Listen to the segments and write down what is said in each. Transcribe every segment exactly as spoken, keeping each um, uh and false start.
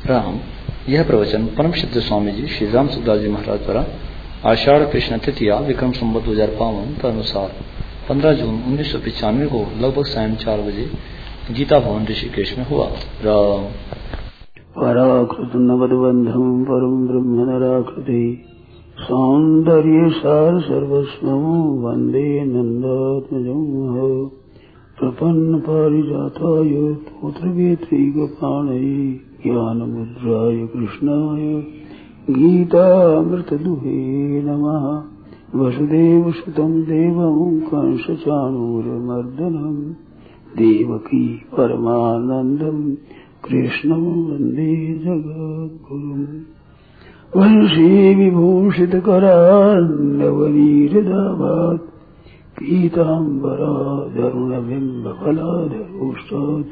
राम। यह प्रवचन परम सिद्ध स्वामी जी श्री राम सुखदास जी महाराज द्वारा आषाढ़ कृष्ण तृतीया विक्रम संवत दो हजार बावन तदनुसार पंद्रह जून उन्नीस सौ पिचानवे को लगभग सायं चार बजे गीता भवन ऋषिकेश में हुआ। राम। पराकृत नवदबंधम परम ब्रह्म नराकृति सौंदर्य सार सर्वस्वम वंदे नंदात्मजं प्रपन्न पारिजाताय पुत्रवेत्रैकपाणये ज्ञानमुद्राय कृष्णाय गीतामृतदुहे नमः। वसुदेवसुतं देवं कंसचाणूरमर्दनं देवकी परमानन्दं कृष्णं वन्दे जगद्गुरुम्। वंशी विभूषितकरान्नवनीरदाभात् पीताम्बराधरुणबिम्बफलाधरोष्टात्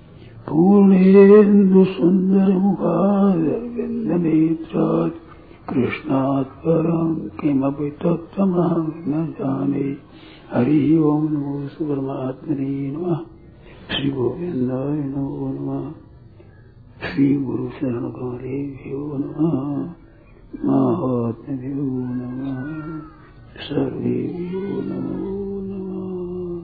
पूर्णेन्दुसुन्दरमुखादरविन्दनेत्रात् कृष्णात् परं किमपि तत्त्वमहं न जाने। हरि ओं नमो परमात्मने नमः। श्री गोविन्दाय नमो नमः। श्री गुरु शरण कमलेभ्यो नमः। महात्म्यो नमः। सर्वेभ्यो नमो नमः।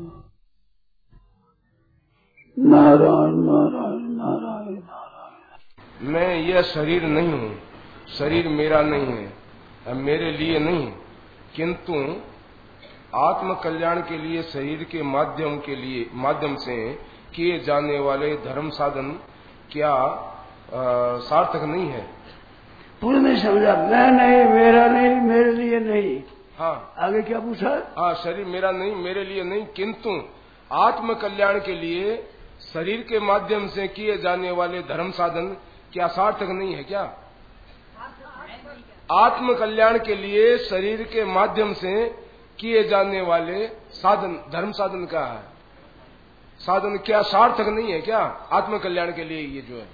नारायण नारायण नारायण नारायण। मैं यह शरीर नहीं हूँ, शरीर मेरा नहीं है, अब मेरे लिए नहीं, किंतु आत्म कल्याण के लिए शरीर के माध्यम के लिए माध्यम से किए जाने वाले धर्म साधन क्या सार्थक नहीं है? पूर्ण नहीं समझा। मैं नहीं, मेरा नहीं, मेरे लिए नहीं। हाँ, आगे क्या पूछा? हाँ, शरीर मेरा नहीं, मेरे लिए नहीं, किंतु आत्म कल्याण के लिए शरीर के माध्यम से किए जाने वाले धर्म साधन क्या सार्थक नहीं है क्या? आत्म कल्याण के लिए शरीर के माध्यम से किए जाने वाले साधन धर्म साधन का है साधन क्या सार्थक नहीं है क्या? आत्म कल्याण के लिए ये जो है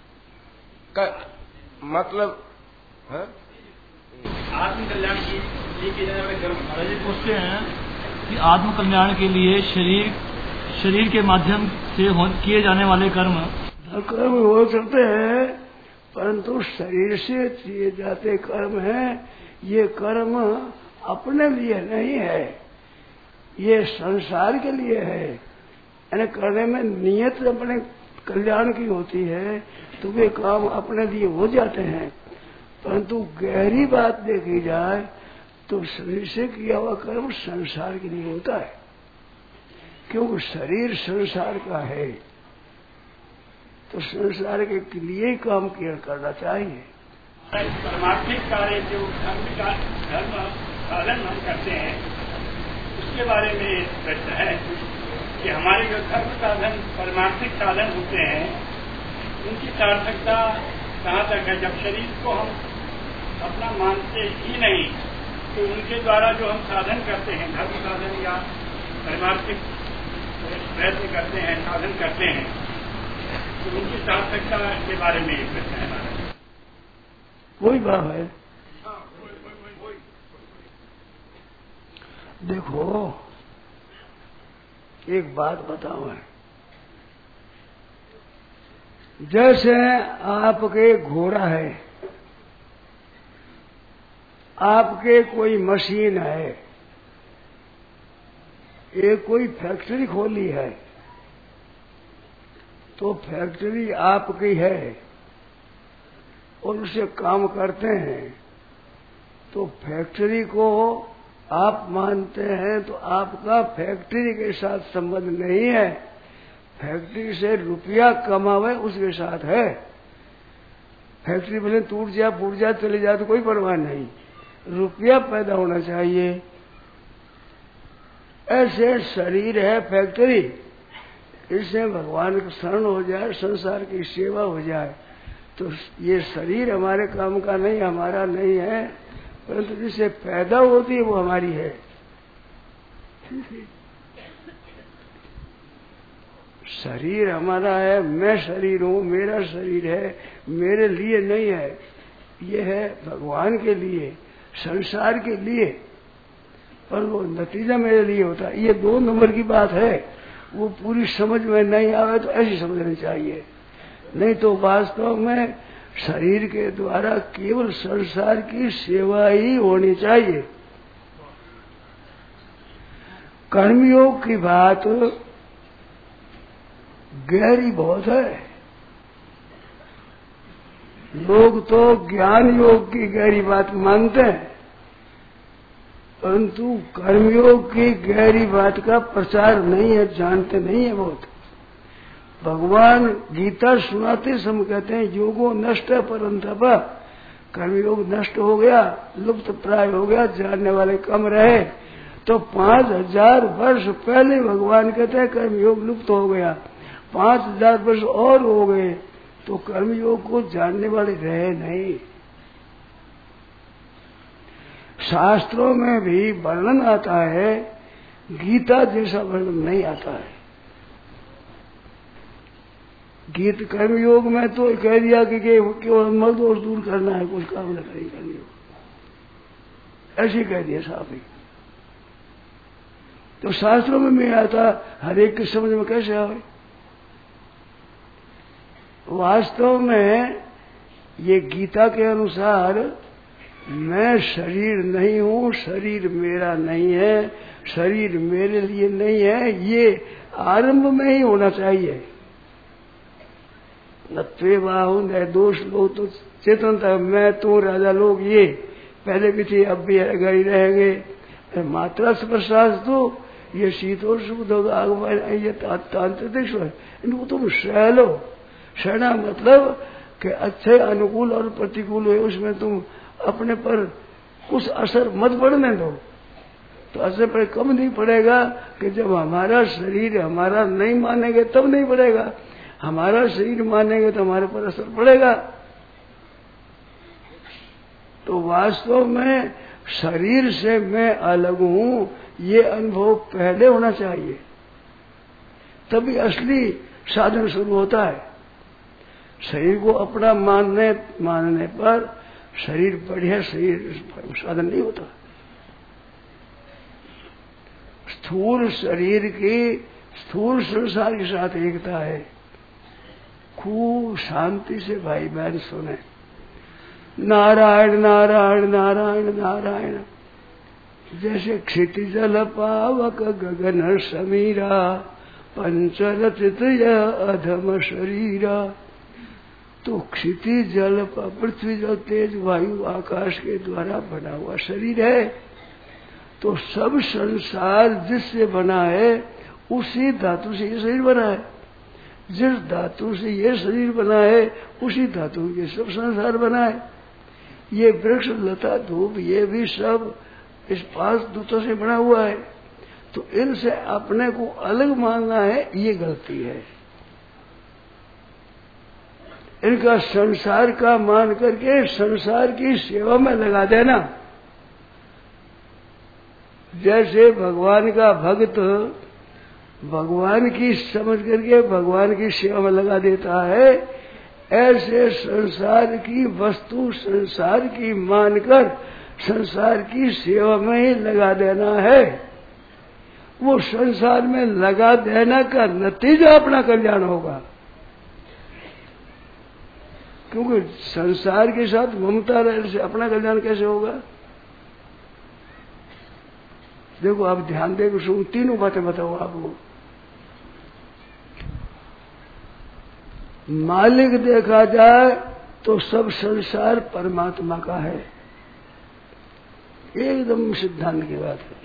मतलब है? आत्म कल्याण के लिए किए जाने वाले कर्म महाराज पूछते हैं कि आत्म कल्याण के लिए शरीर शरीर के माध्यम से किए जाने वाले कर्म कर्म हो सकते हैं, परंतु शरीर से किए जाते कर्म हैं, ये कर्म अपने लिए नहीं है, ये संसार के लिए है। यानी करने में नियत अपने कल्याण की होती है तो वे काम अपने लिए हो जाते हैं, परंतु गहरी बात देखी जाए तो शरीर से किया हुआ कर्म संसार के लिए होता है, क्योंकि शरीर संसार का है तो संसार के लिए काम किया करना चाहिए। परमार्थिक कार्य जो धर्म का धर्म साधन हम करते हैं उसके बारे में प्रश्न है कि हमारे जो धर्म साधन परमार्थिक साधन होते हैं उनकी सार्थकता कहाँ तक है? जब शरीर को हम अपना मानते ही नहीं तो उनके द्वारा जो हम साधन करते हैं, धर्म साधन या परमार्थिक प्रयत्न करते हैं, साधन करते हैं, तो उनकी सार्थकता के बारे में एक प्रश्न है हमारा। वही बात है। देखो, एक बात बताओ है, जैसे आपके घोड़ा है, आपके कोई मशीन है, एक कोई फैक्ट्री खोली है, तो फैक्ट्री आपकी है और उसे काम करते हैं, तो फैक्ट्री को आप मानते हैं तो आपका फैक्ट्री के साथ संबंध नहीं है, फैक्ट्री से रुपया कमावे उसके साथ है। फैक्ट्री भले टूट जाए, फूट जाए, चले जाए तो कोई परवाह नहीं, रुपया पैदा होना चाहिए। ऐसे शरीर है फैक्ट्री, इससे भगवान का शरण हो जाए, संसार की सेवा हो जाए, तो ये शरीर हमारे काम का नहीं, हमारा नहीं है, परंतु जिससे पैदा होती है वो हमारी है। शरीर हमारा है, मैं शरीर हूँ, मेरा शरीर है, मेरे लिए नहीं है, ये है भगवान के लिए, संसार के लिए, पर वो नतीजा मेरे लिए होता है। ये दो नंबर की बात है, वो पूरी समझ में नहीं आवे तो ऐसी समझनी चाहिए, नहीं तो वास्तव में शरीर के द्वारा केवल संसार की सेवा ही होनी चाहिए। कर्मयोग की बात गहरी बहुत है। लोग तो ज्ञान योग की गहरी बात मानते हैं, परंतु कर्मयोग की गहरी बात का प्रचार नहीं है, जानते नहीं है बहुत। भगवान गीता सुनाते समय कहते हैं योगो नष्ट परंतप, कर्मयोग नष्ट हो गया, लुप्त प्राय हो गया, जानने वाले कम रहे। तो पांच हजार वर्ष पहले भगवान कहते हैं कर्मयोग लुप्त हो गया, पांच हजार वर्ष और हो गए तो कर्मयोग को जानने वाले रहे नहीं। शास्त्रों में भी वर्णन आता है, गीता जैसा वर्णन नहीं आता है। गीत कर्मयोग में तो कह दिया कि केवल मल दोष दूर करना है, कुछ काम न करें कर्मयोग, ऐसे कह दिया साहब ही। तो शास्त्रों में नहीं आता, हर एक की समझ में कैसे आए? वास्तव में ये गीता के अनुसार मैं शरीर नहीं हूँ, शरीर मेरा नहीं है, शरीर मेरे लिए नहीं है, ये आरंभ में ही होना चाहिए। न त्वे बाहु न दोष लोग तो चेतनता, मैं तो राजा लोग ये पहले भी थे, अब भी गई रहेंगे। मात्रा स्पर्शास तो ये शीतोष ये तांत्रिक इनको तुम सह लो। सहना मतलब कि अच्छे अनुकूल और प्रतिकूल है, उसमें तुम अपने पर कुछ असर मत पड़ने दो। तो असर पर कम नहीं पड़ेगा कि जब हमारा शरीर हमारा नहीं मानेंगे तब नहीं पड़ेगा, हमारा शरीर मानेंगे तो हमारे पर असर पड़ेगा। तो वास्तव में शरीर से मैं अलग हूँ ये अनुभव पहले होना चाहिए, तभी असली साधन शुरू होता है। शरीर को अपना मानने मानने पर शरीर बढ़िया शरीर साधन नहीं होता। स्थूल शरीर की स्थूल संसार के साथ एकता है। खूब शांति से भाई बहन सुने, नारायण नारायण नारायण नारायण। जैसे क्षितिजल पावक गगन समीरा, पंचरचित अधम शरीरा। तो क्षिति जल पृथ्वी जल तेज वायु आकाश के द्वारा बना हुआ शरीर है। तो सब संसार जिससे बना है उसी धातु से ये शरीर बना है। जिस धातु से ये शरीर बना है उसी धातु के सब संसार बना है। ये वृक्ष लता धूप ये भी सब इस पांच दूतों से बना हुआ है। तो इनसे अपने को अलग मानना है, ये गलती है। इनका संसार का मान करके संसार की सेवा में लगा देना। जैसे भगवान का भक्त भगवान की समझ करके भगवान की सेवा में लगा देता है, ऐसे संसार की वस्तु संसार की मानकर संसार की सेवा में ही लगा देना है। वो संसार में लगा देना का नतीजा अपना कल्याण होगा। क्योंकि संसार के साथ ममता रहने से अपना कल्याण कैसे होगा? देखो आप ध्यान देकर सुन, तीनों बातें बताओ आपको। मालिक देखा जाए तो सब संसार परमात्मा का है, एकदम सिद्धांत की बात है।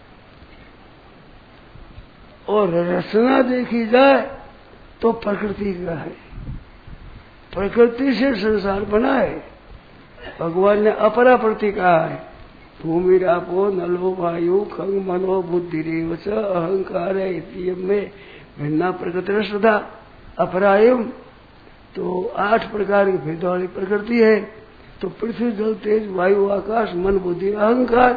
और रचना देखी जाए तो प्रकृति का है, प्रकृति से संसार बना है। भगवान ने अपरा प्रति कहा है, भूमि रापो नलो वायु खंग मनो बुद्धि रेवच अहंकार में भिन्ना प्रकृति श्रद्धा अपरायम। तो आठ प्रकार की भेद वाली प्रकृति है। तो पृथ्वी जल तेज वायु आकाश मन बुद्धि अहंकार,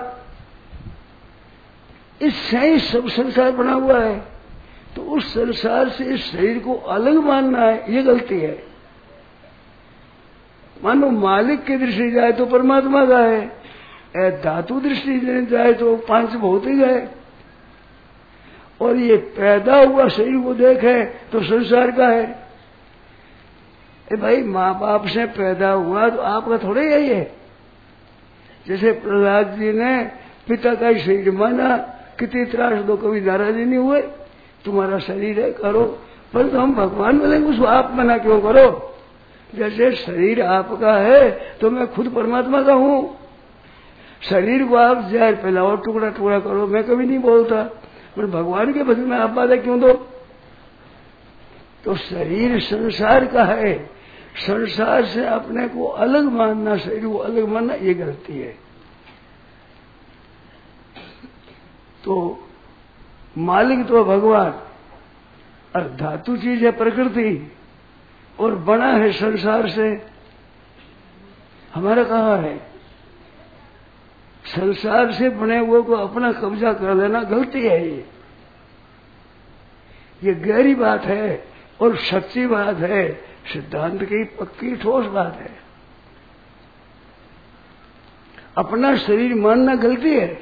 इससे ही सब संसार बना हुआ है। तो उस संसार से इस शरीर को अलग मानना है, ये गलती है। मानो मालिक की दृष्टि जाए तो परमात्मा का है, धातु दृष्टि जाए तो पांच भौतिक है, और ये पैदा हुआ शरीर को देखे तो संसार का है। ए भाई माँ बाप से पैदा हुआ तो आपका थोड़ा यही है। जैसे प्रहलाद जी ने पिता का शरीर माना, कितनी त्रास दो, कभी नाराज नहीं हुए, तुम्हारा शरीर है करो, पर तो हम भगवान बोलेंगे उसको आप मना क्यों करो। जैसे शरीर आपका है तो मैं खुद परमात्मा का हूँ। शरीर को आप जहर फैलाओ, टुकड़ा टुकड़ा करो, मैं कभी नहीं बोलता, पर भगवान के बदले में आप बाधा क्यों दो। तो शरीर संसार का है, संसार से अपने को अलग मानना, शरीर को अलग मानना, ये गलती है। तो मालिक तो भगवान, और धातु चीज है प्रकृति, और बना है संसार से। हमारा कहाँ है? संसार से बने हुए को अपना कब्जा कर लेना गलती है। ये ये गहरी बात है और सच्ची बात है, सिद्धांत की पक्की ठोस बात है। अपना शरीर मानना गलती है।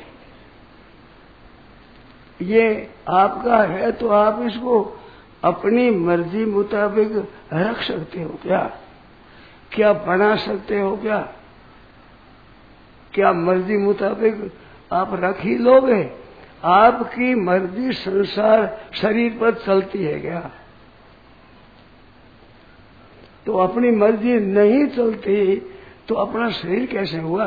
ये आपका है तो आप इसको अपनी मर्जी मुताबिक रख सकते हो क्या? क्या बना सकते हो क्या? क्या मर्जी मुताबिक आप रख ही लोगे? आपकी मर्जी संसार शरीर पर चलती है क्या? तो अपनी मर्जी नहीं चलती तो अपना शरीर कैसे हुआ?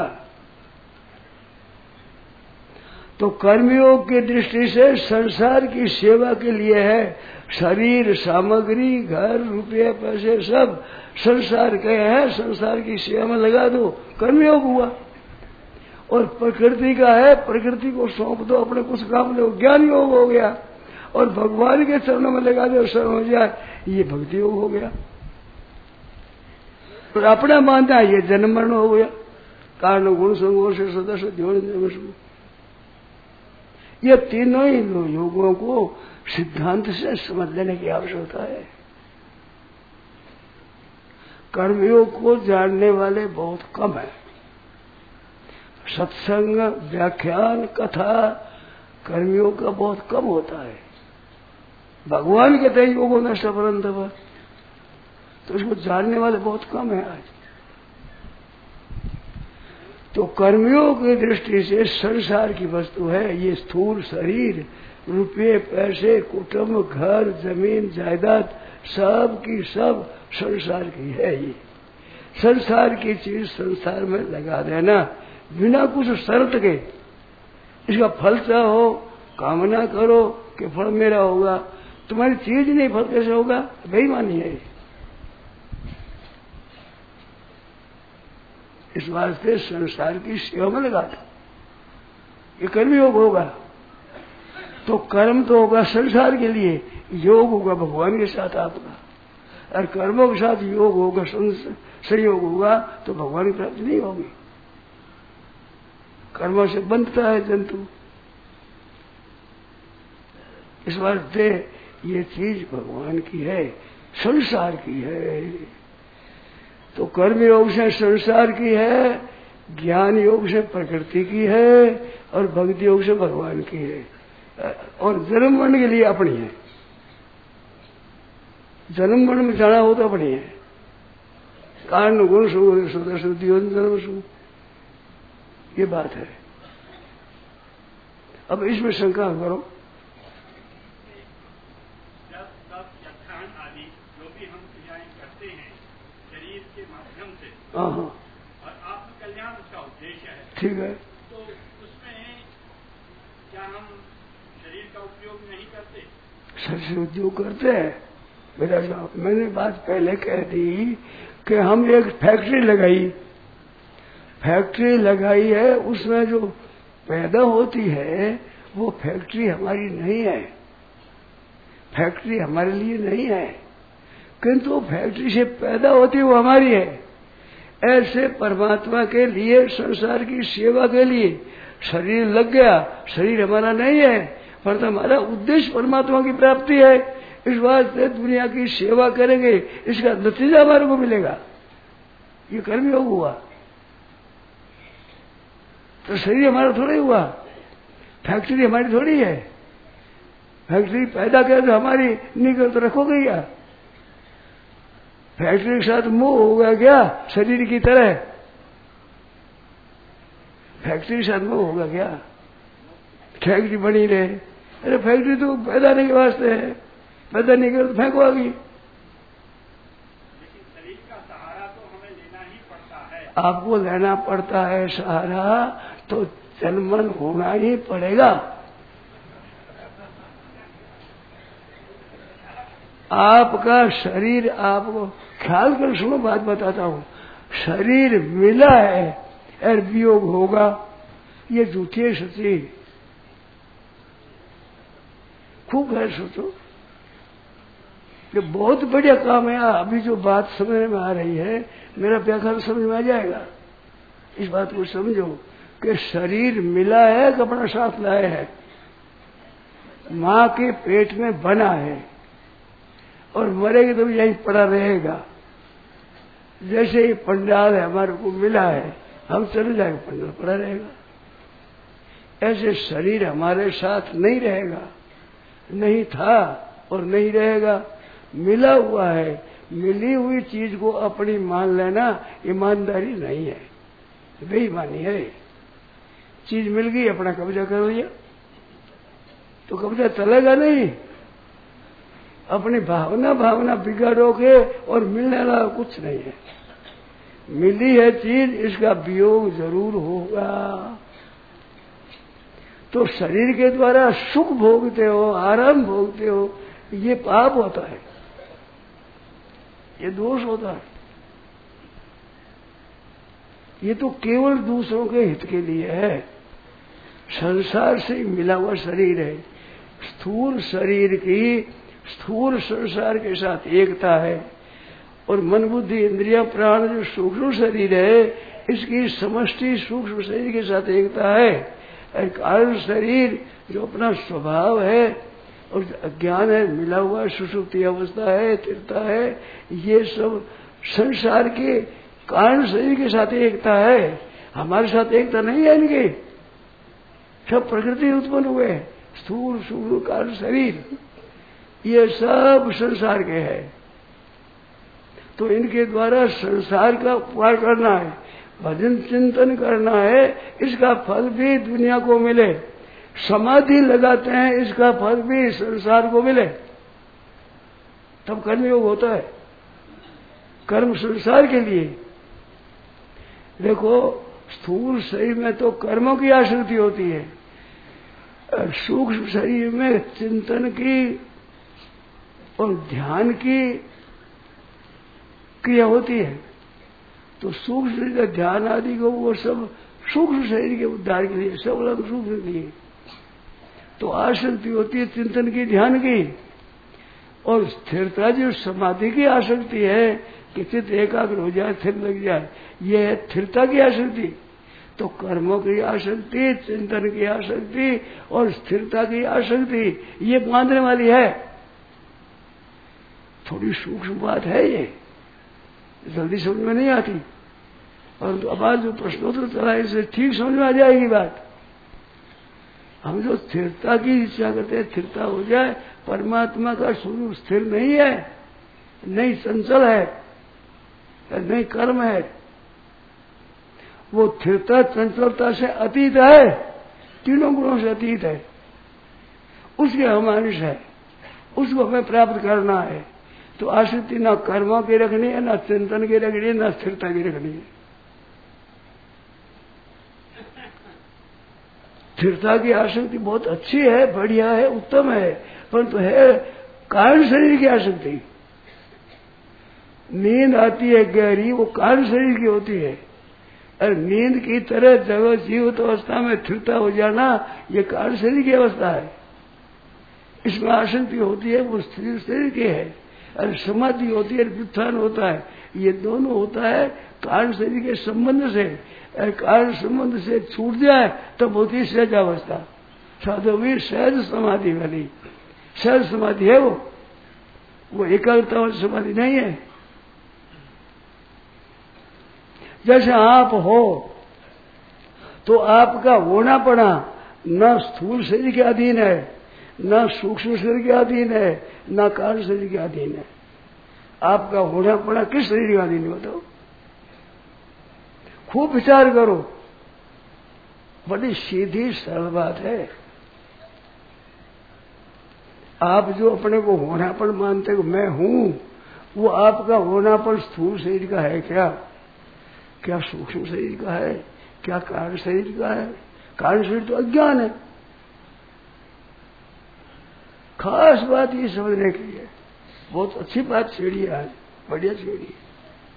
तो कर्मयोग की दृष्टि से संसार की सेवा के लिए है। शरीर, सामग्री, घर, रुपये, पैसे सब संसार के हैं, संसार की सेवा में लगा दो, कर्मयोग हुआ। और प्रकृति का है, प्रकृति को सौंप दो, अपने कुछ काम लो, ज्ञान योग हो गया। और भगवान के चरणों में लगा दो, शरण हो जाए, ये भक्ति योग हो गया। और अपना मानना ये जन्म मरण हो गया। कारण गुण संगों से सदस्य ध्योन, ये तीनों ही योगों को सिद्धांत से समझ लेने की आवश्यकता है। कर्मयोग को जानने वाले बहुत कम है। सत्संग, व्याख्यान, कथा कर्मयोग का बहुत कम होता है। भगवान कहते हैं योगो नष्ट परंतप, तो इसको जानने वाले बहुत कम है आज। तो कर्मयोग की दृष्टि से संसार की वस्तु है ये स्थूल शरीर, रुपये, पैसे, कुटुंब, घर, जमीन, जायदाद, सब की सब संसार की है। ये संसार की चीज संसार में लगा देना बिना कुछ शर्त के, इसका फल चाहो, कामना करो कि फल मेरा होगा, तुम्हारी चीज नहीं, फल कैसे होगा? बेईमानी है। इस वास्ते संसार की सेवा में लगा दो, ये कर्मयोग होगा। तो कर्म तो होगा संसार के लिए, योग होगा भगवान के साथ आपका। और कर्मों के साथ योग होगा, संयोग होगा, तो भगवान की प्राप्ति नहीं होगी। कर्मों से बनता है जंतु। इस वास्ते ये चीज भगवान की है, संसार की है। तो कर्म योग से संसार की है, ज्ञान योग से प्रकृति की है, और भक्ति योग से भगवान की है। और जन्म मरण के लिए अपनी है। जन्म मरण में जाना हो तो अपनी है। कारण गुण सु सुदर्शन जन्म सु, ये बात है। अब इसमें शंका करो। जब तब व्याख्यान आदि जो भी हम क्रियाएं करते हैं शरीर के माध्यम से, हाँ हाँ, और आत्म कल्याण उसका उद्देश्य है, ठीक है। तो उसमें क्या हम शरीर का उपयोग नहीं करते? शरीर से उद्योग करते हैं। मेरा जवाब, मैंने बात पहले कह दी कि हम एक फैक्ट्री लगाई, फैक्ट्री लगाई है, उसमें जो पैदा होती है वो फैक्ट्री हमारी नहीं है, फैक्ट्री हमारे लिए नहीं है, किंतु फैक्ट्री से पैदा होती है वो हमारी है। ऐसे परमात्मा के लिए, संसार की सेवा के लिए शरीर लग गया, शरीर हमारा नहीं है, पर तो हमारा उद्देश्य परमात्मा की प्राप्ति है। इस वास्ते दुनिया की सेवा करेंगे, इसका नतीजा हमारे को मिलेगा। ये कर्मयोग हुआ। तो शरीर हमारा थोड़ा ही हुआ, फैक्ट्री हमारी थोड़ी है। फैक्ट्री पैदा कर तो हमारी नहीं कर तो रखोगे या? फैक्ट्री के साथ मोह होगा क्या? शरीर की तरह फैक्ट्री के साथ मोह होगा क्या? फैक्ट्री बनी रहे। अरे फैक्ट्री तो पैदा नहीं के वास्ते है, पैदा नहीं करे तो फेंकवागी। लेकिन शरीर का सहारा तो हमें लेना ही पड़ता है। आपको लेना पड़ता है सहारा, तो जन्मन होना ही पड़ेगा। आपका शरीर, आपको ख्याल कर सुनो, बात बताता हूं। शरीर मिला है और वियोग होगा, ये झूठी है सच्ची? खूब गैर सोचो, ये बहुत बढ़िया काम है। अभी जो बात समझ में आ रही है, मेरा व्याख्यान समझ में आ जाएगा। इस बात को समझो कि शरीर मिला है, कपड़ा साथ लाए है, माँ के पेट में बना है और मरेगा तो यहीं पड़ा रहेगा। जैसे ही पंडाल है हमारे को मिला है, हम चले जाएंगे, पंडाल पड़ा रहेगा। ऐसे शरीर हमारे साथ नहीं रहेगा, नहीं था और नहीं रहेगा। मिला हुआ है, मिली हुई चीज को अपनी मान लेना ईमानदारी नहीं है, बेईमानी है। चीज मिल गई, अपना कब्जा कर लिया तो कब्जा चलेगा नहीं। अपनी भावना भावना बिगाड़ोगे और मिलने वाला कुछ नहीं है। मिली है चीज, इसका वियोग जरूर होगा। तो शरीर के द्वारा सुख भोगते हो, आराम भोगते हो, ये पाप होता है, ये दोष होता है। ये तो केवल दूसरों के हित के लिए है। संसार से मिला हुआ शरीर है। स्थूल शरीर की स्थूल संसार के साथ एकता है और मन बुद्धि इंद्रिया प्राण जो सूक्ष्म शरीर है, इसकी समष्टि सूक्ष्म शरीर के साथ एकता है। कारण शरीर जो अपना स्वभाव है और अज्ञान है, मिला हुआ सुषुप्ति अवस्था है, स्थिरता है, ये सब संसार के कारण शरीर के साथ एकता है। हमारे साथ एकता नहीं है इनकी। सब प्रकृति उत्पन्न हुए, स्थूल सूक्ष्म कारण शरीर, ये सब संसार के है। तो इनके द्वारा संसार का उपकार करना है, भजन चिंतन करना है, इसका फल भी दुनिया को मिले। समाधि लगाते हैं, इसका फल भी संसार को मिले, तब कर्मयोग होता है। कर्म संसार के लिए। देखो स्थूल शरीर में तो कर्मों की आसक्ति होती है, सूक्ष्म शरीर में चिंतन की और ध्यान की क्रिया होती है। तो सूक्ष्म शरीर का ध्यान आदि को वो सब सूक्ष्म शरीर के उद्धार के लिए, सब अलग सूक्ष्म के लिए। तो आसक्ति होती है चिंतन की, ध्यान की, और स्थिरता जो समाधि की आसक्ति है कि चित्त एकाग्र हो जाए, स्थिर लग जाए, ये है स्थिरता की आसक्ति। तो कर्मों की आसक्ति, चिंतन की आसक्ति और स्थिरता की आसक्ति, ये बांधने वाली है। थोड़ी सूक्ष्म बात है, ये जल्दी समझ में नहीं आती, और तो अब आज जो प्रश्नोत्तर चला है इससे ठीक समझ में आ जाएगी बात। हम जो स्थिरता की इच्छा करते हैं, स्थिरता हो जाए। परमात्मा का स्वरूप स्थिर नहीं है, नहीं चंचल है, नहीं कर्म है। वो स्थिरता चंचलता से अतीत है, तीनों गुणों से अतीत है। उसके हम अंश है, उसको हमें प्राप्त करना है। तो आसक्ति न कर्मों की रखनी है, न चिंतन की रखनी है, न स्थिरता की रखनी है। स्थिरता की आसक्ति बहुत अच्छी है, बढ़िया है, उत्तम है, परंतु है कारण शरीर की आसक्ति। नींद आती है गहरी, वो कारण शरीर की होती है। और नींद की तरह जगत जीवित अवस्था में स्थिरता हो जाना, ये कारण शरीर की अवस्था है। इसमें आसक्ति होती है, वो स्थिर शरीर की है। और समाधि होती है, व्युत्थान होता है, ये दोनों होता है कारण शरीर के संबंध से। और कारण संबंध से छूट जाए तब होती है सहज अवस्था, साधु सहज समाधि वाली। सहज समाधि है वो, वो एकाग्रता वाली समाधि नहीं है। जैसे आप हो तो आपका होना पड़ा न स्थूल शरीर के अधीन है, न सूक्ष्म शरीर के अधीन है, न कारण शरीर के अधीन है। आपका होना पड़ा किस शरीर का अधीन बताओ? खूब विचार करो, बड़ी सीधी सरल बात है। आप जो अपने को होनापन मानते हो मैं हूं, वो आपका होनापन स्थूल शरीर का है क्या? क्या सूक्ष्म शरीर का है? क्या कारण शरीर का है? कारण शरीर तो अज्ञान है। खास बात ये समझने के लिए बहुत अच्छी बात छेड़ी है आज, बढ़िया छेड़ी है।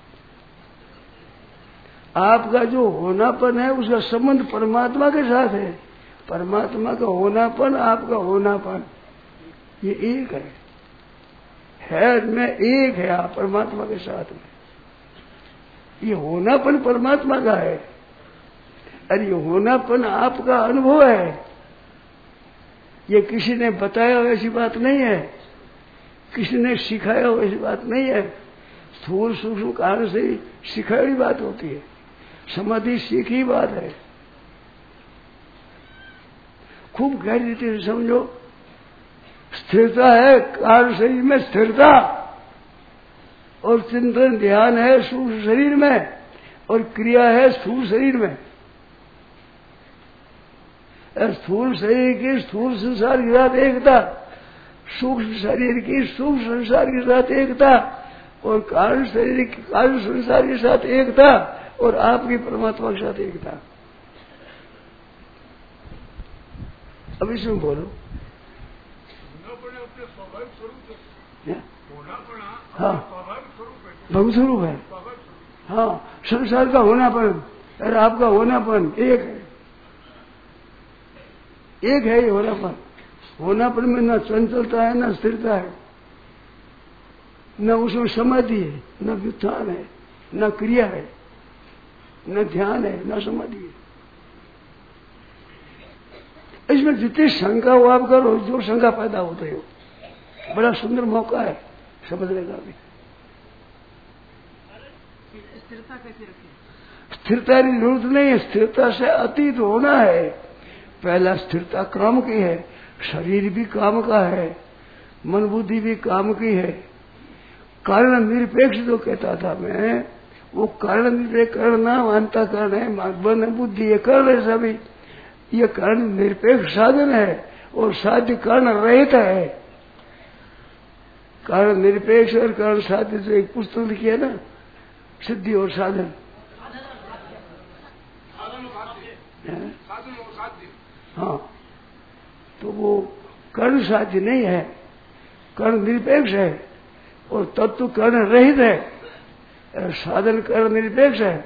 आपका जो होनापन है उसका संबंध परमात्मा के साथ है। परमात्मा का होनापन, आपका होनापन, ये एक है, है में एक है आप परमात्मा के साथ में। ये होनापन परमात्मा का है, अरे ये होनापन आपका अनुभव है। ये किसी ने बताया वैसी बात नहीं है, किसी ने सिखाया वैसी बात नहीं है। स्थूल सूक्ष्म कारण से सिखाई बात होती है, समाधि सीखी बात है। खूब गहरी रीति से समझो। स्थिरता है कारण शरीर में, स्थिरता, और चिंतन ध्यान है सूक्ष्म शरीर में, और क्रिया है स्थूल शरीर में। स्थूल शरीर की स्थूल संसार के साथ एकता, सूक्ष्म शरीर की सूक्ष्म संसार के साथ एकता, और कारण शरीर की कारण संसार के साथ एकता, और आपकी परमात्मा के साथ एकता। अब इसमें बोलो। हाँ, भगवत स्वरूप है। हाँ, संसार का होनापन और आपका होनापन एक है, एक है ये होनापन। होनापन में न चंचलता है, न स्थिरता है, न उसमें समाधि है, न व्युत्थान है, न क्रिया है, न ध्यान है, न समाधि है। इसमें जितनी शंका हो आप करो, जो शंका पैदा होते हो, बड़ा सुंदर मौका है समझने का भी। स्थिरता कैसे रखें? स्थिरता की जरूरत नहीं है, स्थिरता से अतीत होना है। पहला स्थिरता काम की है, शरीर भी काम का है, मन बुद्धि भी काम की है। कारण निरपेक्ष जो कहता था मैं, वो कारण निरपेक्ष करना मानता कारण है, मन बुद्धि ये कारण है सभी। ये कारण निरपेक्ष साधन है और साध्य कारण रहित है। कारण निरपेक्ष और कारण साध्य जो एक पुस्तक लिखी है ना, सिद्धि और साधन, हाँ, तो वो कर्ण साध्य नहीं है, कर्ण निरपेक्ष है, और तत्व कर्ण रहित है, साधन कर्ण निरपेक्ष है।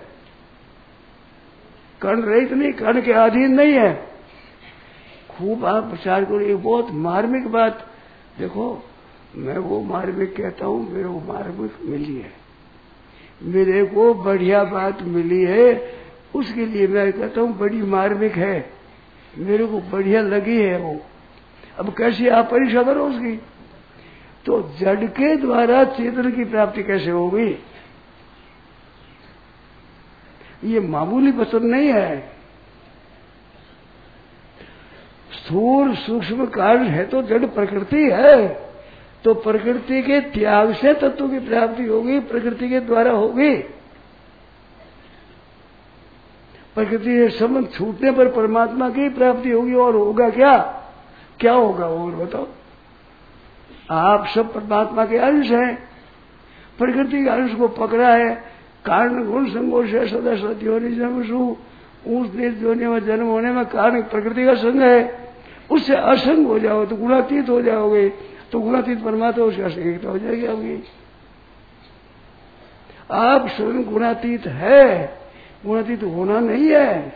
कर्ण रहित नहीं, कर्ण के अधीन नहीं है। खूब आप विचार करो, एक बहुत मार्मिक बात देखो। मैं वो मार्मिक कहता हूँ, मेरे को मार्मिक मिली है, मेरे को बढ़िया बात मिली है, उसके लिए मैं कहता हूँ बड़ी मार्मिक है, मेरे को बढ़िया लगी है वो। अब कैसी आप परीक्षा करो उसकी, तो जड़ के द्वारा चेतन की प्राप्ति कैसे होगी? ये मामूली वचन नहीं है। स्थूल सूक्ष्म कारण है तो जड़ प्रकृति है, तो प्रकृति के त्याग से तत्व की प्राप्ति होगी, प्रकृति के द्वारा होगी। प्रकृति से संबंध छूटने पर परमात्मा की प्राप्ति होगी। और होगा क्या? क्या होगा और बताओ? आप सब परमात्मा के अंश हैं, प्रकृति के अंश को पकड़ा है। कारण गुण संगोष है, सदा सत्योनि जन्मसु, ऊंच नीच जोनि में जन्म होने में कारण प्रकृति का संग है। उससे असंग हो जाओ तो गुणातीत हो जाओगे, तो गुणातीत परमात्मा उसका एकता हो जाएगी आपकी। आप स्वयं गुणातीत है, गुणातीत होना नहीं है।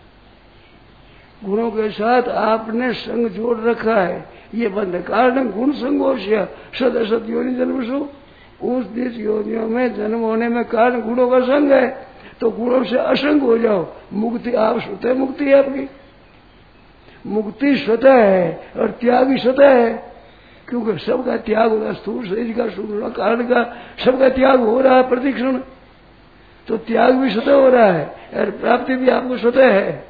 गुणों के साथ आपने संग जोड़ रखा है, ये बंद कारण गुण संगोष सदा सत्योनि जन्मसु, उस देश योनियों में जन्म होने में कारण गुणों का संग है, तो गुणों से असंग हो जाओ। मुक्ति आप स्वतः मुक्ति है आपकी, मुक्ति स्वतः है और त्याग भी स्वतः है, क्योंकि सबका त्याग होगा, स्थूल शरीर का सूक्ष्म कारण का सबका त्याग हो रहा है प्रतिक्षण, तो त्याग भी स्वतः हो रहा है और प्राप्ति भी आपको स्वतः है।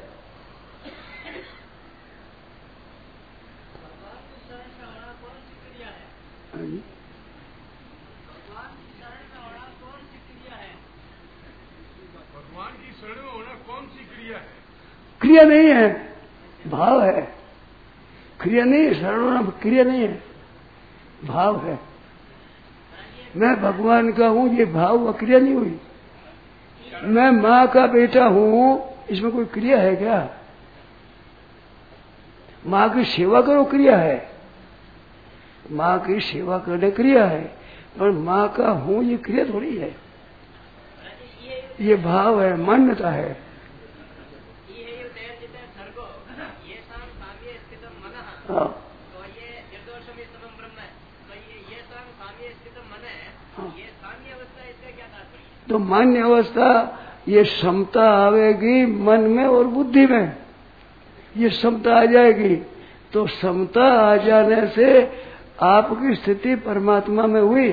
शरण होना कौन सी क्रिया है? क्रिया नहीं है, भाव है। क्रिया नहीं है, शरण होना क्रिया नहीं है, भाव है। मैं भगवान का हूं, ये भाव व क्रिया नहीं हुई। मैं माँ का बेटा हूं, इसमें कोई क्रिया है क्या? माँ की सेवा करो क्रिया है, माँ की सेवा करने क्रिया है, पर माँ का हूं ये क्रिया थोड़ी है, ये भाव है, मान्यता है। हाँ। तो मान्य अवस्था ये समता आवेगी मन में और बुद्धि में, ये समता आ जाएगी। तो समता आ जाने से आपकी स्थिति परमात्मा में हुई।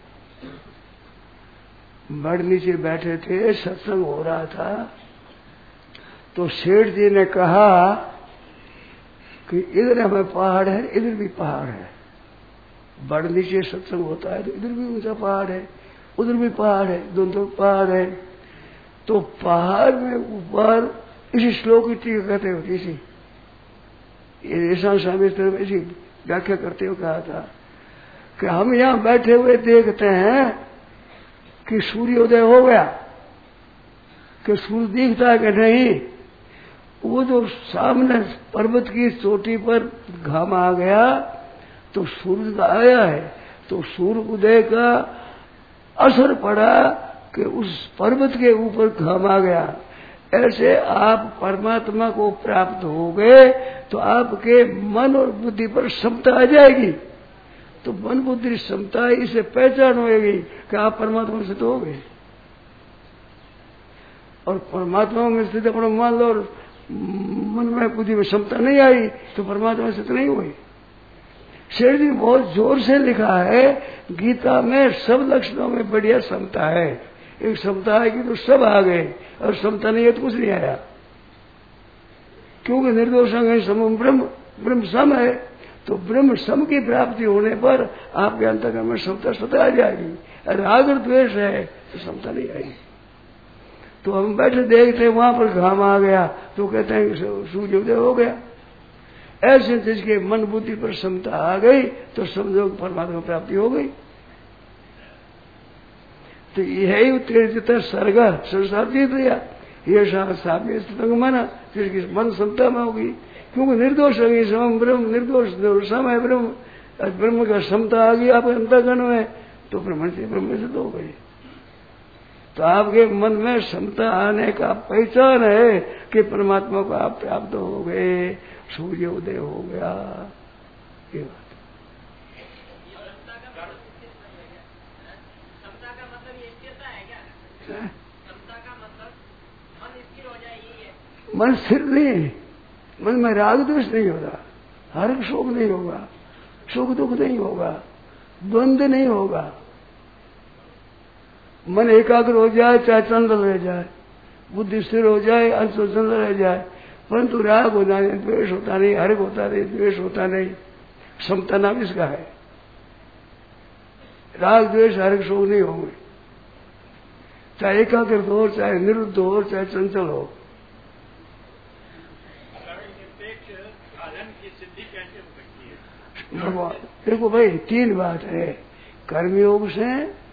बड़ नीचे बैठे थे, सत्संग हो रहा था, तो सेठ जी ने कहा कि इधर हमें पहाड़ है, इधर भी पहाड़ है। बड़ नीचे सत्संग होता है तो इधर भी ऊंचा पहाड़ है, उधर भी पहाड़ है, दोनों पहाड़ है। तो पहाड़ में ऊपर इसी श्लोक की टीका कहते होती थी, ऐसा स्वामी ऐसी व्याख्या करते हुए कहा था कि हम यहाँ बैठे हुए देखते हैं कि सूर्योदय हो गया, कि सूर्य दिखता है कि नहीं। वो जो सामने पर्वत की चोटी पर घाम आ गया तो सूर्य आया है, तो सूर्य उदय का असर पड़ा कि उस पर्वत के ऊपर घाम आ गया। ऐसे आप परमात्मा को प्राप्त हो गए तो आपके मन और बुद्धि पर समता आ जाएगी। तो मन बुद्धि समता इसे पहचान होगी कि आप परमात्मा से तो हो गए। और परमात्मा में स्थित अपना मान लो और मन में बुद्धि में समता नहीं आई तो परमात्मा से तो नहीं हुई। शेर जी बहुत जोर से लिखा है गीता में, सब लक्षणों में बढ़िया समता है। एक समता आएगी तो सब आ गए, और समता नहीं है तो कुछ नहीं आया, क्योंकि निर्दोष सम ब्रह्म, ब्रह्म सम है। तो ब्रह्म सम की प्राप्ति होने पर आपके अंतर्गत में समता स्वतः आ जाएगी। राग और द्वेष है तो समता नहीं आएगी। तो हम बैठे देखते वहां पर घाम आ गया तो कहते हैं सूर्योदय हो गया। ऐसे जिसके मन बुद्धि पर समता आ गई तो समझो परमात्मा प्राप्ति हो गई। तो यही उत्तेजित सर्ग संसार जीत लिया, ये साम्य स्थित मन, जिसकी मन समता में होगी। क्योंकि निर्दोष होगी सम ब्रह्म, निर्दोष सम है ब्रह्म, ब्रह्म का समता आ गई आपके अंतर्गण में तो ब्रह्म से ब्रह्म से तो हो गई। तो आपके मन में समता आने का पहचान है कि परमात्मा को आप प्राप्त हो गए, सूर्य उदय हो गया। ये बात मन स्थिर नहीं, मन में राग द्वेष नहीं होगा, हर्ष शोक नहीं होगा, सुख दुख नहीं होगा, द्वंद नहीं होगा। मन एकाग्र हो जाए चाहे चंद्र रह जाए, बुद्धि स्थिर हो जाए अंश चंद्र रह जाए, परंतु राग होता नहीं, द्वेष होता नहीं, हर्ष होता नहीं, द्वेष होता नहीं। समता नाम इसका है। राग द्वेष हर्ष शोक नहीं होंगे, चाहे एकाग्र हो, चाहे निरुद्ध हो, चाहे चंचल हो। भगवान देखो भाई, तीन बात है, कर्मयोग से,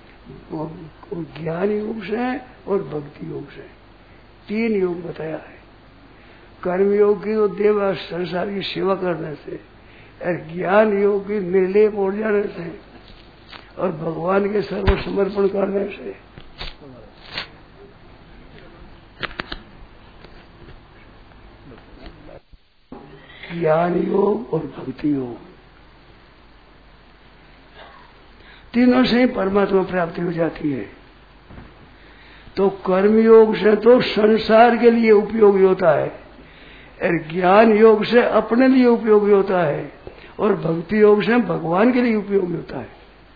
ज्ञान योग से और भक्ति योग से, तीन योग बताया है। कर्मयोग की तो देव संसार की सेवा करने से, और ज्ञान योग की निर्लेप हो जाने से, और भगवान के सर्व समर्पण करने से। ज्ञान योग और भक्ति योग, तीनों से ही परमात्मा प्राप्ति हो जाती है। तो कर्मयोग से तो संसार के लिए उपयोगी होता है, और ज्ञान योग से अपने लिए उपयोगी होता है, और भक्ति योग से भगवान के लिए उपयोगी होता है।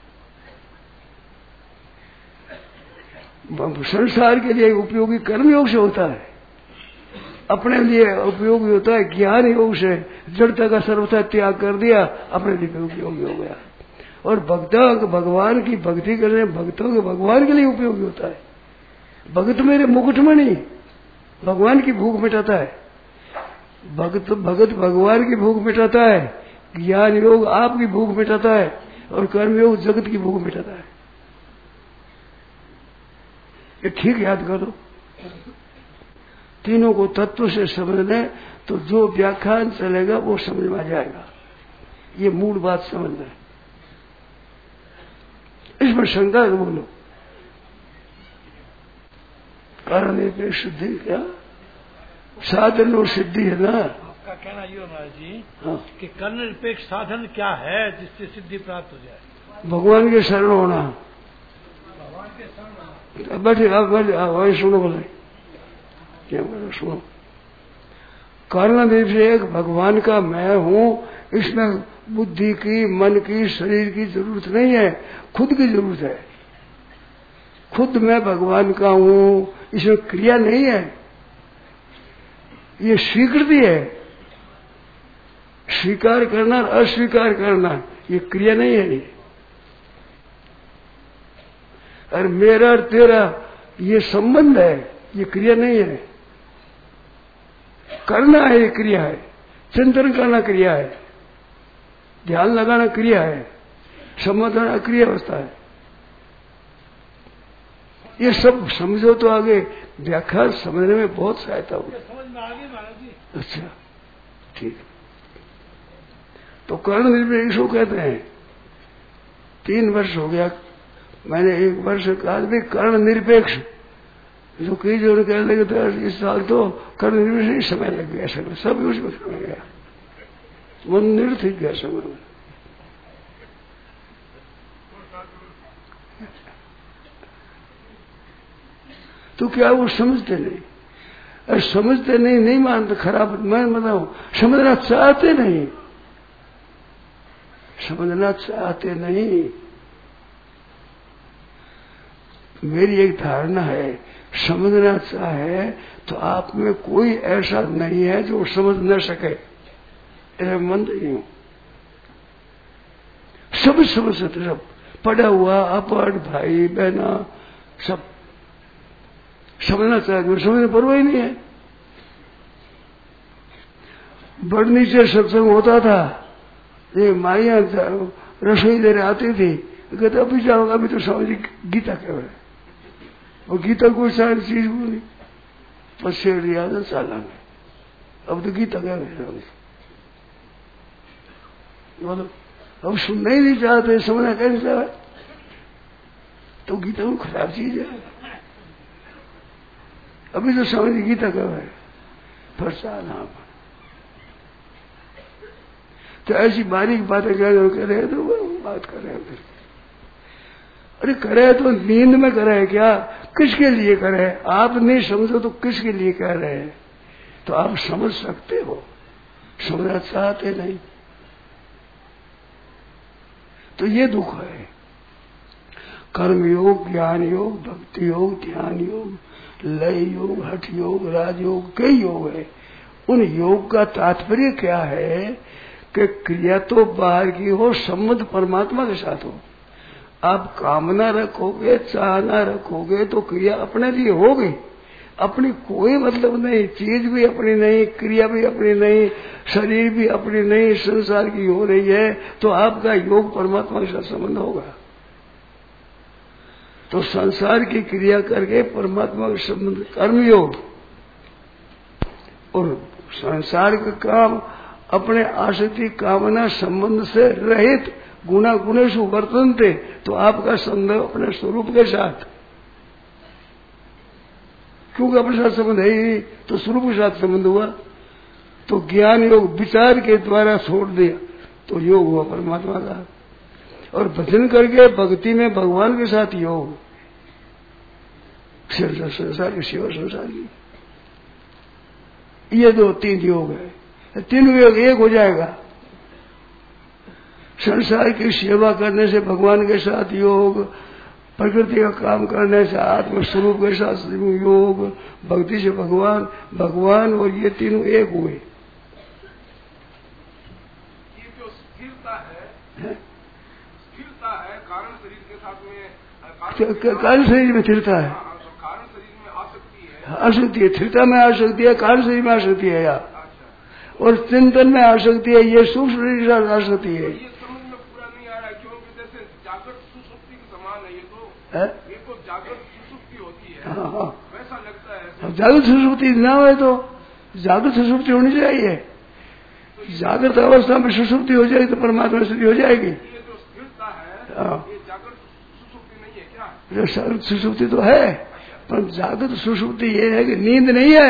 संसार के लिए उपयोगी कर्म योग से होता है, अपने लिए उपयोगी होता है ज्ञान योग से। जड़ता का सर्वथा त्याग कर दिया, अपने लिए उपयोगी हो गया। और भक्तों भगवान की भक्ति करने भक्तों के भगवान के लिए उपयोगी होता है। भक्त मेरे मुकुटमणि, भगवान की भूख मिटाता है। भगत भगत भगवान की भूख मिटाता है, ज्ञान योग आपकी भूख मिटाता है, और कर्म योग जगत की भूख मिटाता है। ये ठीक याद करो। तीनों को तत्व से समझने तो जो व्याख्यान चलेगा वो समझ में आ जाएगा। ये मूल बात समझना है, इसमें शंका है। बोलो कारण एक शुद्धि क्या साधन और सिद्धि है ना। आपका कहना ये महाराज जी हाँ। कि कर्ण निरपेक्ष साधन क्या है जिससे सिद्धि प्राप्त हो जाए? भगवान के शरण होना। भगवान के शरण बैठे आप बैठे वही सुनो बोले क्या बोलो सुनो। कर्ण निरपेक्ष भगवान का मैं हूँ, इसमें बुद्धि की, मन की, शरीर की जरूरत नहीं है, खुद की जरूरत है। खुद मैं भगवान का हूँ, इसमें क्रिया नहीं है, ये स्वीकृति है। स्वीकार करना और अस्वीकार करना ये क्रिया नहीं है। ये और मेरा और तेरा ये संबंध है, ये क्रिया नहीं है। करना है ये क्रिया है, चिंतन करना क्रिया है, ध्यान लगाना क्रिया है, संबंधन अक्रिया अवस्था है। ये सब समझो तो आगे व्याख्या समझने में बहुत सहायता होगी। समझ में आ गई महाराज जी। अच्छा ठीक। तो कर्ण निरपेक्ष कहते हैं। तीन वर्ष हो गया, मैंने एक वर्ष कहा भी कर्ण निरपेक्ष, जो कई जो कहने लगे तो इस साल तो कर्ण निरपेक्ष ही समय लग गया, समय सब उसमें समय गया, मन निर्थिक गया समय में। तो क्या वो समझते नहीं? अरे समझते नहीं, नहीं मानते, खराब मैं बताऊं, समझना चाहते नहीं, समझना चाहते नहीं। मेरी एक धारणा है, समझना चाहे तो आप में कोई ऐसा नहीं है जो समझ न सके, ऐसा मन नहीं हूं। सब समझ सकते, सब पढ़ा हुआ अपढ़ भाई बहना सब समझना चाहते, समझने परवाह ही नहीं है। बड़ नीचे सत्संग होता था, ये माइया रसोई देने आती थी, कहते अभी जाओगे, अभी तो समझ गीता क्या है, और गीता कोई सारी चीज बोली पसेड़ याद साला में, अब तो गीता क्या है बोलो। अब सुनना ही नहीं चाहते, समझना कैसे चाहे, तो गीता को खराब चीज है, अभी तो समझ गीता क्या है प्रसाद। हाँ तो ऐसी बारीक बातें कह रहे हैं तो वो बात कर रहे हैं। अरे करे तो नींद में करे क्या, किसके लिए करे? आप नहीं समझो तो किसके लिए कह रहे हैं? तो आप समझ सकते हो, समझना चाहते नहीं, तो ये दुख है। कर्म योग, ज्ञान योग, भक्ति योग, ध्यान योग, लय योग, हठ योग, राजयोग, कई योग है। उन योग का तात्पर्य क्या है कि क्रिया तो बाहर की हो, संबंध परमात्मा के साथ हो। आप कामना रखोगे, चाहना रखोगे तो क्रिया अपने लिए होगी, अपनी कोई मतलब नहीं, चीज भी अपनी नहीं, क्रिया भी अपनी नहीं, शरीर भी अपनी नहीं, संसार की हो रही है, तो आपका योग परमात्मा के साथ संबंध होगा। तो संसार की क्रिया करके परमात्मा का संबंध कर्म योग, और संसार का काम अपने आसक्ति कामना संबंध से रहित गुना गुणेशु वर्तनते, तो आपका संबंध अपने स्वरूप के साथ, क्योंकि अपने साथ संबंध है ही, तो स्वरूप के साथ संबंध हुआ। तो ज्ञान योग विचार के द्वारा छोड़ दिया तो योग हुआ परमात्मा का, और भजन करके भक्ति में भगवान के साथ योग, संसार की सेवा संसार की, ये दो तीन योग है। तीन योग एक हो जाएगा। संसार की सेवा करने से भगवान के साथ योग, प्रकृति का काम करने से आत्म स्वरूप के साथ योग, भक्ति से भगवान, भगवान और ये तीनों एक हुए। ये जो स्थिरता है, स्थिरता है कारण शरीर के साथ में, कारण शरीर में स्थिरता है, कारण शरीर में आ सकती है, आसक्ति है, स्थिरता में आसक्ति है, कारण शरीर में आसक्ति है या और चिंतन में आसक्ति है, ये सूक्ष्म शरीर के साथ आसक्ति है। ये समझ में पूरा नहीं आ रहा है क्योंकि जैसे जागृत सुसुप्ति के समान है ये तो है? ये तो जागृत सुसुप्ति होती है। हाँ हाँ, वैसा लगता है। जागृत सुसुप्ति ना हो तो जागृत सुसुप्ति होनी चाहिए। जागृत अवस्था में सुसुप्ति हो जाएगी तो परमात्मा स्थिति हो जाएगी। ये जो स्थिरता है हाँ, ये जागृत सुसुप्ति नहीं है क्या? जो जागृत सुसुप्ति तो है, पर जागृत सुसुप्ति ये है कि नींद नहीं है,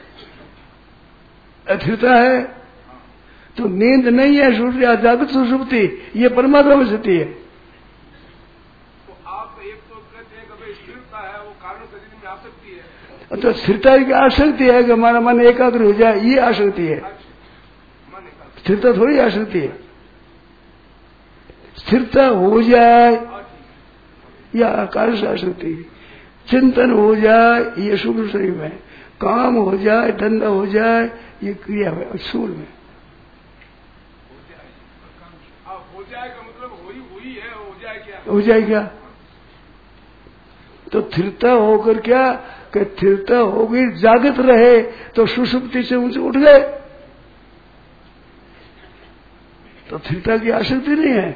स्थिरता है। तो नींद नहीं है सुसुप्ति, जागृत सुसुप्ति ये परमात्मा में स्थिति है। तो आप एक तो कहते हैं कि भाई स्थिरता है वो कारण शरीर में आसक्ति है। तो स्थिरता की आसक्ति है कि हमारा मन एकाग्र हो जाए, ये आसक्ति है। स्थिरता थोड़ी आसक्ति है। स्थिरता हो जाए या कार्य से आसक्ति, चिंतन हो जाए ये सूक्ष्म शरीर में, काम हो जाए, धंधा हो जाए ये क्रिया में, स्थूल में। हो जाए का मतलब हुई हुई है, हो जाए क्या? हो जाए क्या? तो स्थिरता होकर क्या कि स्थिरता होगी, जागृत रहे तो सुषुप्ति से ऊंचे उठ गए, तो स्थिरता की आसक्ति नहीं है।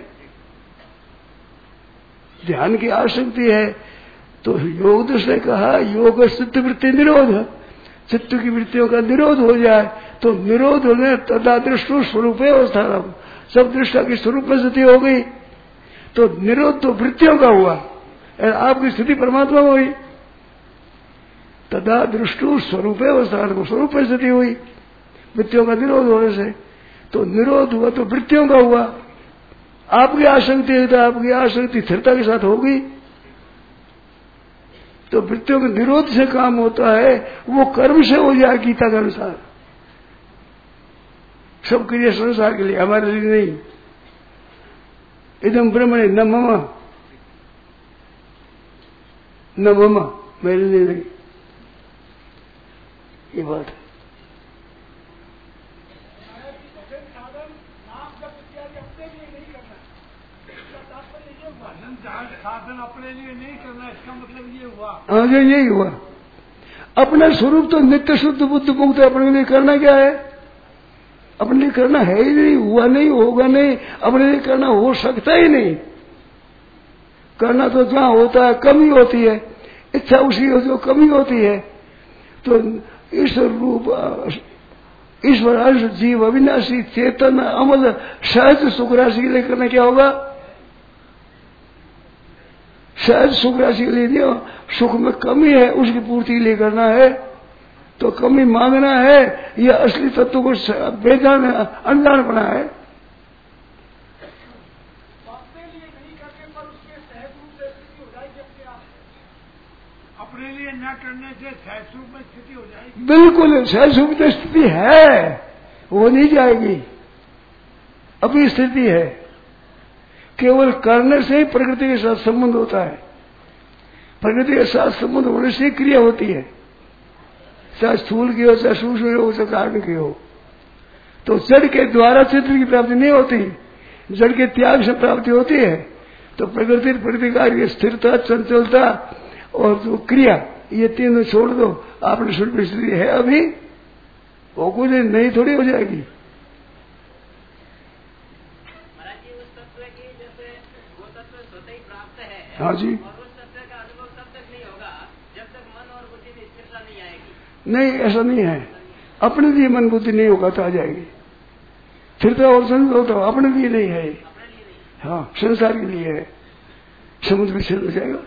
ध्यान की आसक्ति है। तो योग ने कहा योग चित्त वृत्ति निरोध, चित्त की वृत्तियों का निरोध हो जाए तो निरोध होने तदा दृष्टु स्वरूप अवस्था, सब दृष्टा की स्वरूप में स्थिति हो गई। तो निरोध तो वृत्तियों का हुआ, आपकी स्थिति परमात्मा में हुई। तदा दृष्टु स्वरूप अवस्था, स्वरूप में स्थिति हुई वृत्तियों का निरोध होने से। तो निरोध हुआ तो वृत्तियों का हुआ। आपकी आसक्ति है तो आपकी आसक्ति स्थिरता के साथ होगी। तो वृत्तियों के निरोध से काम होता है, वो कर्म से हो जाए गीता के अनुसार। सब क्रिया संसार के लिए, हमारे लिए नहीं। इदम ब्रह्मणे न मम न मम, मेरे लिए नहीं, ये बात है। साधन अपने लिए नहीं करना, इसका मतलब ये हुआ। हाँ जी, यही हुआ। अपना स्वरूप तो नित्य शुद्ध बुद्ध मुक्त है, अपने लिए करना क्या है? अपने लिए करना है ही नहीं, हुआ नहीं, होगा नहीं, अपने लिए करना हो सकता ही नहीं। करना तो जहां होता है कमी होती है, इच्छा उसी हो जो कमी होती है। तो ईश्वर रूप ईश्वर अंश जीव अविनाशी चेतन अमल सहज सुख राशि के लिए करना क्या होगा? सहज सुख राशि के लिए नहीं, सुख में कमी है उसकी पूर्ति के लिए करना है। तो कमी मांगना है, यह असली तत्व को बेजान अनजान बना है। अपने लिए न करने से सहज रूप में स्थिति हो जाएगी। बिल्कुल सहज रूप में स्थिति है, वो नहीं जाएगी। अभी स्थिति है, केवल करने से ही प्रकृति के साथ संबंध होता है। प्रकृति के साथ संबंध होने से क्रिया होती है, चाहे स्थूल की हो, चाहे सूक्ष्म हो, चाहे कारण की हो। तो जड़ के द्वारा चित्र की प्राप्ति नहीं होती, जड़ के त्याग से प्राप्ति होती है। तो प्रकृति प्रकृति कार्य स्थिरता, चंचलता और जो क्रिया, ये तीनों छोड़ दो। आपने शुद्ध स्थिति है अभी, वो कुछ नहीं थोड़ी हो जाएगी। हाँ जी, और उस तत्व का अनुभव तब तक नहीं होगा जब तक मन और बुद्धि में स्थिरता नहीं आएगी। नहीं, ऐसा नहीं है। अपने लिए मन बुद्धि नहीं होगा तो आ जाएगी स्थिरता। और संसार होता है, अपने लिए नहीं है। हाँ, संसार के लिए है, समुद्र विच्छेद हो जाएगा।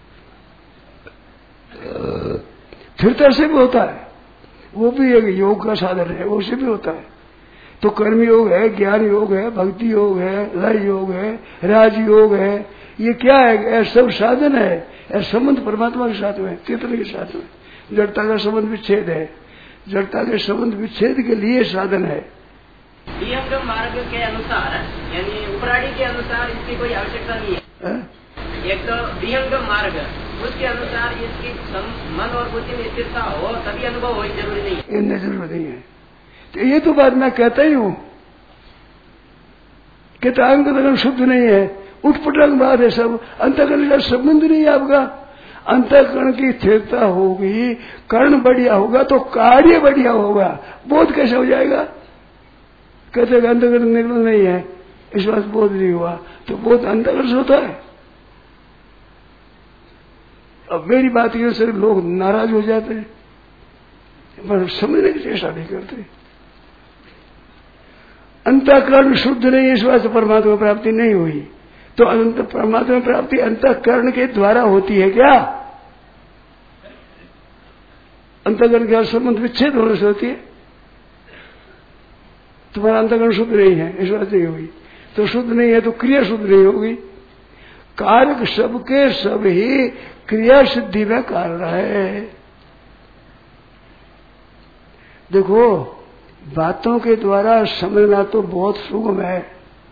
स्थिरता से भी होता है, वो भी एक योग का साधन है, वो से भी होता है। तो कर्म योग है, ज्ञान योग है, भक्ति योग है, लय योग है, राज योग है। ये क्या है? यह सब साधन है। यह संबंध परमात्मा के साथ में, चेतन के साथ में। जड़ता का संबंध विच्छेद है, जड़ता के संबंध विच्छेद के लिए साधन है। विहंगम मार्ग के अनुसार, यानी उपराणी के अनुसार इसकी कोई आवश्यकता नहीं है, है? एक तो विहंगम मार्ग, उसके अनुसार इसकी मन और बुद्धि में स्थिरता हो तभी अनुभव हो, जरूरी नहीं है। इतने जरूरी नहीं है। तो ये तो बात मैं कहता ही हूँ कि तो अंतकरण शुद्ध नहीं है, उठपटांग बात है सब। अंतकरण का संबंध नहीं है आपका। अंतःकरण की स्थिरता होगी, कर्ण बढ़िया होगा तो कार्य बढ़िया होगा। बोध कैसे हो जाएगा? कहते अंतःकरण निर्मल नहीं है, इस बात बोध नहीं हुआ, तो बोध अंतःकरण से होता है। अब मेरी बात ये से लोग नाराज हो जाते हैं, पर समझने की चेष्टा नहीं करते। अंतःकरण शुद्ध नहीं, इस बात से परमात्मा प्राप्ति नहीं हुई। तो अंत परमात्मा प्राप्ति अंतःकरण के द्वारा होती है क्या? अंतःकरण के संबंध विच्छेद होने से होती है। तुम्हारा अंतःकरण शुद्ध नहीं है, इस बात नहीं हुई। तो शुद्ध नहीं है तो क्रिया शुद्ध नहीं होगी। कारक सबके सब ही क्रिया सिद्धि में कारण है। देखो, बातों के द्वारा समझना तो बहुत सुगम है,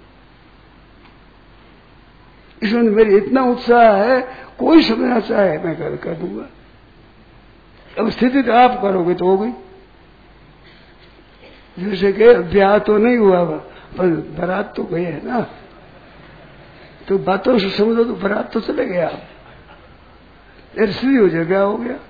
इसमें मेरी इतना उत्साह है, कोई समझना चाहे मैं कर, कर दूंगा। अब स्थिति तो आप करोगे तो होगी। जैसे कि ब्याह तो नहीं हुआ, पर बारात तो गई है ना, तो बातों से समझो तो बारात तो चले गए आप, स्त्री हो जाए, ब्याह हो गया।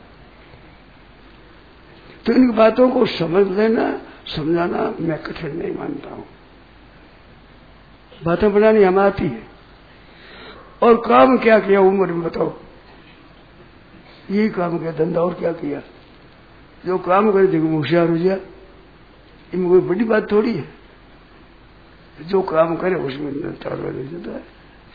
तो इन बातों को समझ लेना, समझाना मैं कठिन नहीं मानता हूं। बातें बनानी हम आती है। और काम क्या किया उम्र में बताओ? यही काम किया, धंधा, और क्या किया? जो काम करे देखो होशियार हो जाए, इनमें कोई बड़ी बात थोड़ी है। जो काम करे उसमें चालू नहीं जाता है।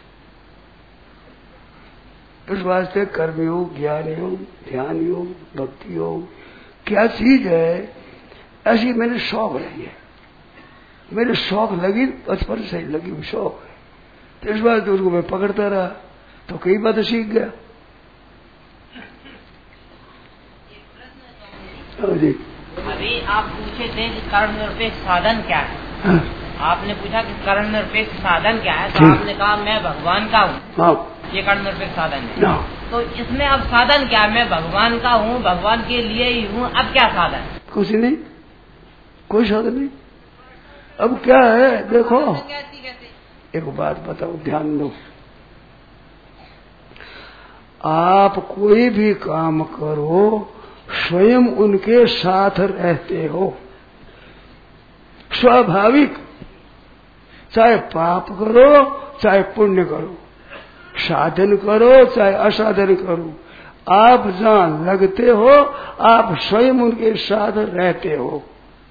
इस वास्ते कर्म योग, ज्ञान योग, ध्यान योग, भक्ति योग क्या चीज है? ऐसी मेरे शौक रही है, मेरे शौक लगी, बचपन से ही लगी हुई शौक है। तो इस बार तो उसको मैं पकड़ता रहा, तो कई बातें सीख गया। जी, अभी आप पूछे थे कि कर्ण निरपेक्ष साधन क्या है? हाँ। आपने पूछा कि कर्ण निरपेक्ष साधन क्या है, तो आपने कहा मैं भगवान का हूँ। हाँ। ये कर्ण निरपेक्ष साधन है। हाँ। तो इसमें अब साधन क्या? मैं भगवान का हूँ, भगवान के लिए ही हूँ, अब क्या साधन? कुछ नहीं, कोई साधन नहीं। अब क्या है देखो, एक बात बताओ, ध्यान दो। आप कोई भी काम करो, स्वयं उनके साथ रहते हो, स्वाभाविक। चाहे पाप करो चाहे पुण्य करो, साधन करो चाहे असाधन करो, आप जहां लगते हो आप स्वयं उनके साथ रहते हो।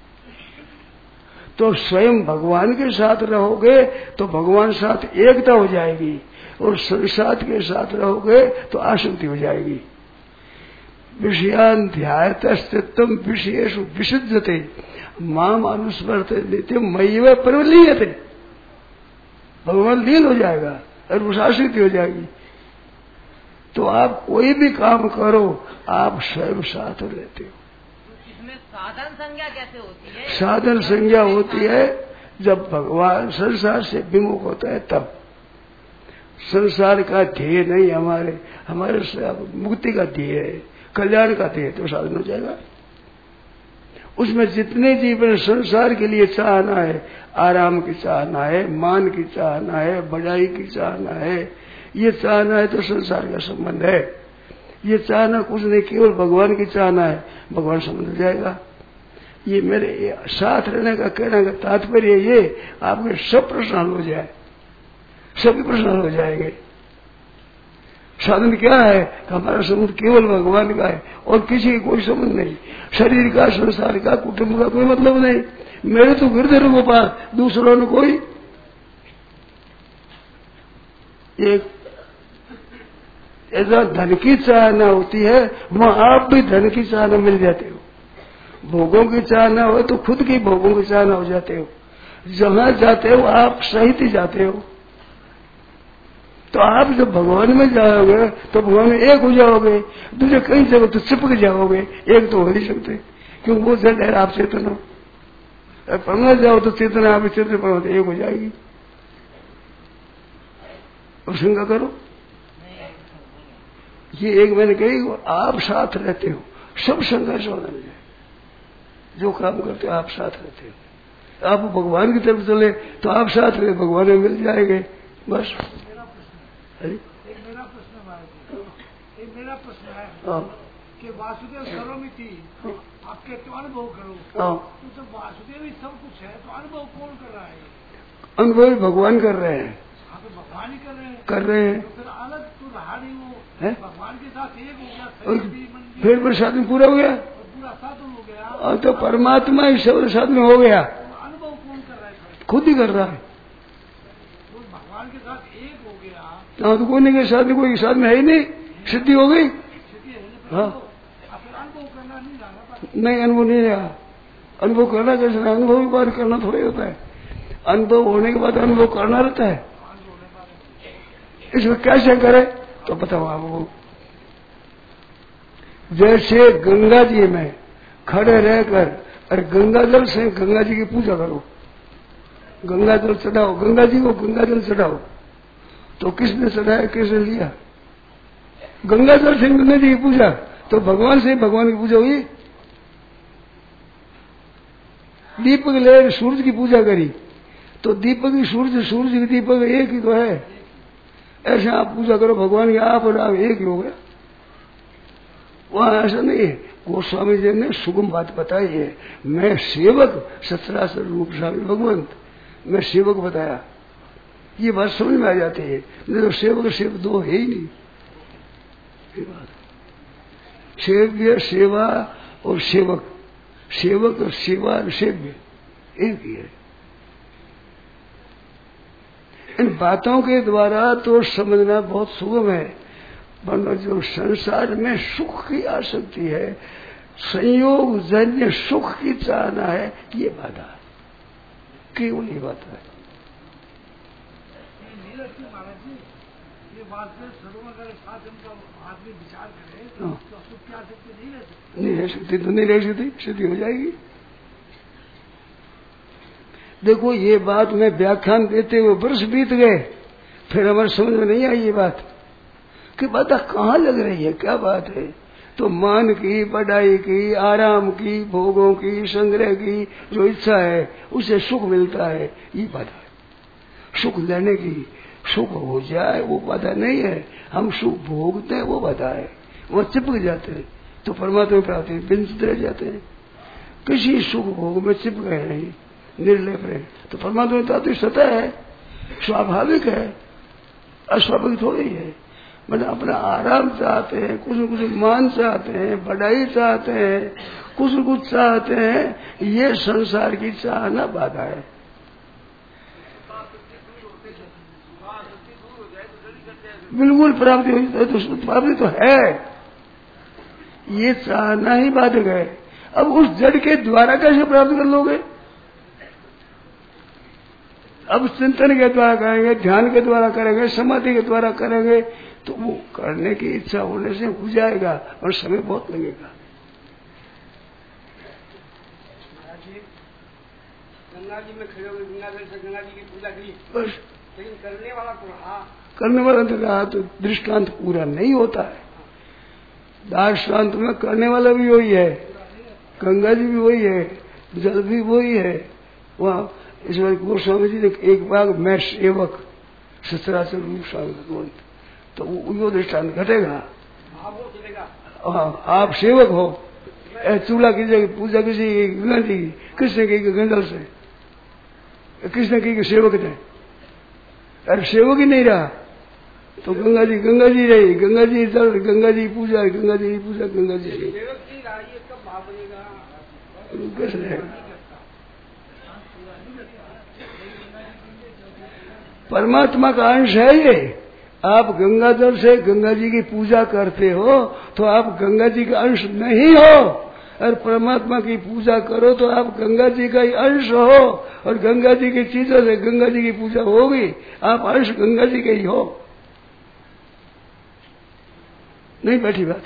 तो स्वयं भगवान के साथ रहोगे तो भगवान साथ एकता हो जाएगी, और संसार के साथ रहोगे तो आसक्ति हो जाएगी। विषयान ध्यायतस्थितम विषयेषु विशुद्धते माम अनुस्मरते नित्यम मय्येव प्रवलीयते। भगवान लीन हो जाएगा और उसासित हो जाएगी। तो आप कोई भी काम करो आप स्वयं साथ रहते हो। इसमें साधन संज्ञा कैसे होती है? साधन संज्ञा होती है जब भगवान संसार से विमुख होता है, तब। संसार का ध्येय नहीं हमारे, हमारे मुक्ति का ध्येय है, कल्याण का ध्येय, तो साधन हो जाएगा। उसमें जितने जीवन संसार के लिए चाहना है, आराम की चाहना है, मान की चाहना है, बढ़ाई की चाहना है, ये चाहना है तो संसार का संबंध है। ये चाहना कुछ नहीं, केवल भगवान की चाहना है, भगवान समझ जाएगा। ये मेरे साथ रहने का कहने का तात्पर्य ये, आपके सब प्रश्न हल हो जाए, सभी प्रश्न हो जाएंगे। साधन क्या है? हमारा संबंध केवल भगवान का है और किसी की कोई संबंध नहीं। शरीर का, संसार का, कुटुंब का कोई मतलब नहीं। मेरे तो गिरधर गोपाल, दूसरों ने कोई। एक ऐसा धन की चाहना होती है, वहां आप भी धन की चाहना मिल जाते हो। भोगों की चाहना हो तो खुद की भोगों की चाहना हो जाते हो। जहां जाते हो आप सहित ही जाते हो। तो आप जब भगवान में जाओगे तो भगवान में एक हो जाओगे, दूसरे कई जगह तो चिपक जाओगे, एक तो हो नहीं सकते, क्योंकि वो जड़ है, आप चेतन हो। पढ़ना जाओ तो चेतना आप चेतन पर एक हो जाएगी। और शंका करो, ये एक मैंने कही, आप साथ रहते हो, सब संघर्ष होना है। जो काम करते हो आप साथ रहते हो। आप भगवान की तरफ चले तो आप साथ रहे, भगवान में मिल जाएंगे, बस। एक मेरा प्रश्न, एक मेरा प्रश्न कि वासुदेव सर्वमी थी, आपके तो अनुभव करो, तो जब वासुदेव ही सब कुछ है तो अनुभव कौन कर रहा है? अनुभव भगवान कर रहे हैं। हाँ तो भगवान ही कर रहे हैं। कर रहे हैं। तो फिर अलग तो रहा नहीं वो है? भगवान के साथ एक हो गया, फिर फिर साधन पूरा हो गया, पूरा साधन हो गया। और तो परमात्मा ही सब साधन हो गया। अनुभव कौन कर रहा है? खुद ही कर रहा है। तो भगवान के साथ एक हो गया। हाँ तो कोई के साथ कोई साधन है ही नहीं, सिद्धि हो गई। हाँ अनुभव करना नहीं रहा, नहीं अनुभव नहीं रहा। अनुभव करना कैसे? अनुभव की बात करना थोड़ी होता है। अनुभव होने के बाद अनुभव करना रहता है। इसमें कैसे करे तो बताओ आपको। जैसे गंगा जी में खड़े रहकर अरे गंगा जल से गंगा जी की पूजा करो, गंगा जल चढ़ाओ, गंगा जी को गंगा जल चढ़ाओ, तो किसने चढ़ाया, किसने लिया? गंगा जल से गंगा जी की पूजा, तो भगवान से भगवान की पूजा हुई। दीपक ले सूरज की पूजा करी, तो दीपक ही सूरज, सूरज की दीपक एक ही तो है। ऐसे आप पूजा करो भगवान की, आप और आप एक ही हो गया। वहां ऐसा नहीं है। गोस्वामी जी ने सुगम बात बताई है। मैं सेवक सचराचर रूप स्वामी भगवंत, मैं सेवक बताया, ये बात समझ में आ जाती है। नहीं तो सेवक सेवक दो है ही नहीं। ये बात सेव्य सेवा और सेवक, सेवक और सेवा और सेव्य एक ही है। इन बातों के द्वारा तो समझना बहुत सुगम है, वरना जो संसार में सुख की आसक्ति है, संयोग जन्य सुख की चाहना है, ये बाधा है, केवल ये बात है। ये बात से सर्वमंगल साधन का आदमी विचार करे तो सुख की आसक्ति नहीं रह सकती। नहीं रह सकती तो नहीं रह सकती, सिद्धि हो जाएगी। देखो ये बात में व्याख्यान देते हुए वर्ष बीत गए, फिर हमारे समझ में नहीं आई ये बात कि बात कहाँ लग रही है, क्या बात है। तो मान की, पढ़ाई की, आराम की, भोगों की, संग्रह की जो इच्छा है उसे सुख मिलता है, ये बाधा है। सुख लेने की, सुख हो जाए वो बाधा नहीं है। हम सुख भोगते हैं वो बाधा है। वो चिपक जाते हैं तो परमात्मा प्राप्ति बिंचित रह जाते हैं। किसी सुख भोग में चिपक गए नहीं, निर्लेप रहे, तो परमात्मा प्राप्ति सतह है, स्वाभाविक है, अस्वाभाविक थोड़ी है। मतलब अपना आराम चाहते हैं, कुछ न कुछ मान चाहते हैं, बढ़ाई चाहते हैं, कुछ न कुछ चाहते हैं, ये संसार की चाहना बाधा है। बिल्कुल प्राप्ति हो जाए तो प्राप्ति तो है, ये चाहना ही बाधक है। अब उस जड़ के द्वारा कैसे प्राप्त कर लोगे? अब चिंतन के द्वारा करेंगे, ध्यान के द्वारा करेंगे, समाधि के द्वारा करेंगे, तो वो करने की इच्छा होने से हो जाएगा और समय बहुत लगेगा। गंगा जी में खड़े हुए गंगा जल से गंगा जी की पूजा की, बस लेकिन करने वाला तो रहा, करने वाला तो रहा, तो दृष्टांत पूरा नहीं होता है। दार्ष्टान्त में करने वाला भी वही है, गंगा जी भी वही है, जल भी वही है। वहाँ ईश्वर गोस्वामी जी ने एक बार मैं सेवक सचराचर रूप स्वामी भगवंत, तो वो दृष्टांत घटेगा। हाँ आप सेवक हो, चूल्हा कीजिए, पूजा किसी गंगा जी की, किसने की गंगल से, किसने की सेवक ने, अरे सेवक ही नहीं रहा तो गंगा जी गंगा जी रही, गंगा जी जल, गंगा जी पूजा, गंगा जी पूजा, गंगा जी रही, कैसे रहेगा? परमात्मा का अंश है ये। आप गंगा जल से गंगा जी की पूजा करते हो तो आप गंगा जी का अंश नहीं हो, और परमात्मा की पूजा करो तो आप गंगा जी का ही अंश हो, और गंगा जी की चीजों से गंगा जी की पूजा होगी, आप अंश गंगा जी के ही हो। नहीं बैठी बात।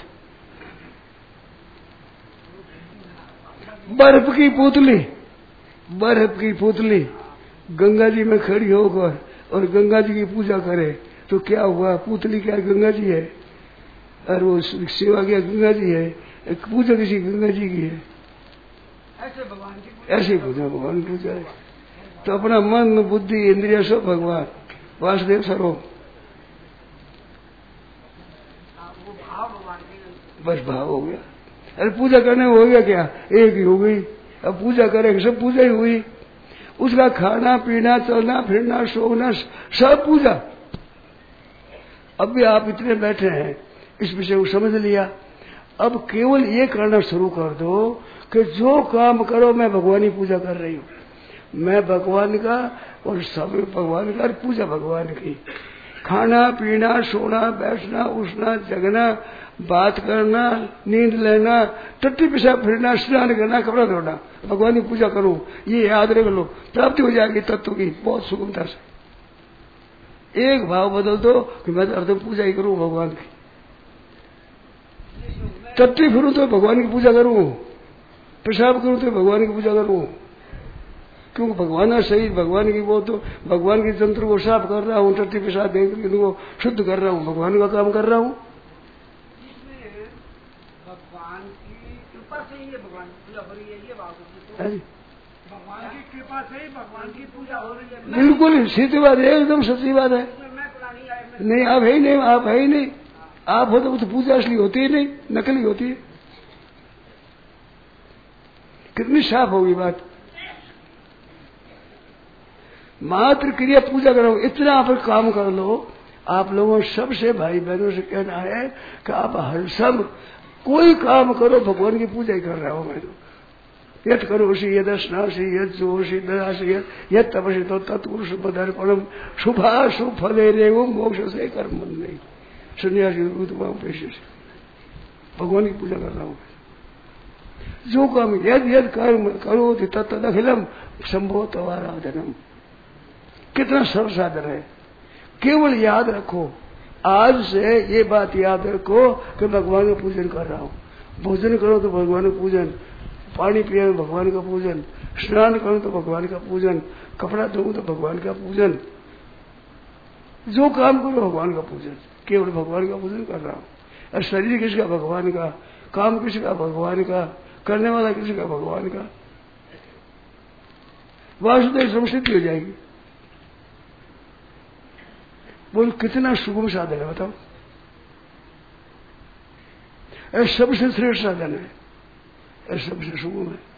बर्फ की पुतली, बर्फ की पुतली गंगा जी में खड़ी होकर और गंगा जी की पूजा करे तो क्या हुआ? पुतली क्या गंगा जी है, और वो सेवा क्या गंगा जी है, पूजा किसी गंगा जी की है। ऐसे भगवान की ऐसी पूजा भगवान की पूजा है। तो अपना मन बुद्धि इंद्रिय सब भगवान वासुदेव सर्वम, बस भाव हो गया। अरे पूजा करने में हो गया क्या, एक ही हो गई। अब पूजा करेंगे सब पूजा ही हुई। उसका खाना पीना चलना फिरना सोना सब पूजा। अब भी आप इतने बैठे हैं इस विषय को समझ लिया। अब केवल ये करना शुरू कर दो कि जो काम करो मैं भगवान की पूजा कर रही हूँ, मैं भगवान का और सब भगवान का, पूजा भगवान की। खाना पीना सोना बैठना उठना जगना बात करना नींद लेना टट्टी पेशाब फिरना स्नान करना कपड़ा धोना भगवान की पूजा करूं, ये याद रख लो। प्राप्ति हो जाएगी तत्व की बहुत सुगमता से। एक भाव बदल दो कि मैं तो अर्ध पूजा ही करूं भगवान की। टट्टी फिरूं तो भगवान की पूजा करूं, पेशाब करूं तो भगवान की पूजा करूं, क्योंकि भगवान का शरीर भगवान की वो तो भगवान के तंत्र को साफ कर रहा हूं, टट्टी पेशाब देख उनको शुद्ध कर रहा हूं, भगवान का काम कर रहा हूं। भगवान की कृपा से ही भगवान की पूजा हो रही है, ये बात है। भगवान की कृपा से ही भगवान की पूजा हो रही है। बिल्कुल सीधी बात है, एकदम सच्ची बात है। नहीं आप है ही नहीं, आप है ही नहीं। आप हो तो पूजा असली होती ही नहीं, नकली होती है। कितनी साफ होगी बात। मात्र क्रिया पूजा करो, इतना आप काम कर लो। आप लोगों सबसे भाई बहनों से कहना है कि आप हर सब कोई काम करो भगवान की पूजा ही कर रहा हूं मैं तो। यद करोषि यद स्नासी यद जोषि ददासी यद तपसी तो तत्पुरुष पदर्पणम शुभाशुभ फले रेव मोक्ष से कर्म नहीं सन्यासी पेशे से भगवान की पूजा कर रहा हूं। जो काम यद यद कर्म करो तत्तदखिलम संभव तवाराधनम। कितना सरल साधन है। केवल याद रखो, आज से ये बात याद रखो कि भगवान का पूजन कर रहा हूं। भोजन करो तो भगवान का पूजन, पानी पिए तो भगवान का पूजन, स्नान करो तो भगवान का पूजन, कपड़ा धो तो भगवान का पूजन, जो काम करो भगवान का पूजन, केवल भगवान का पूजन कर रहा हूं। और शरीर किसका, भगवान का। काम किसका, भगवान का। करने वाला किसका, भगवान का। वासुदेव संस्थिति हो जाएगी। बोल कितना सुगम साधन है बताओ। ऐसा सबसे श्रेष्ठ साधन है, ऐसा सबसे सुगम है।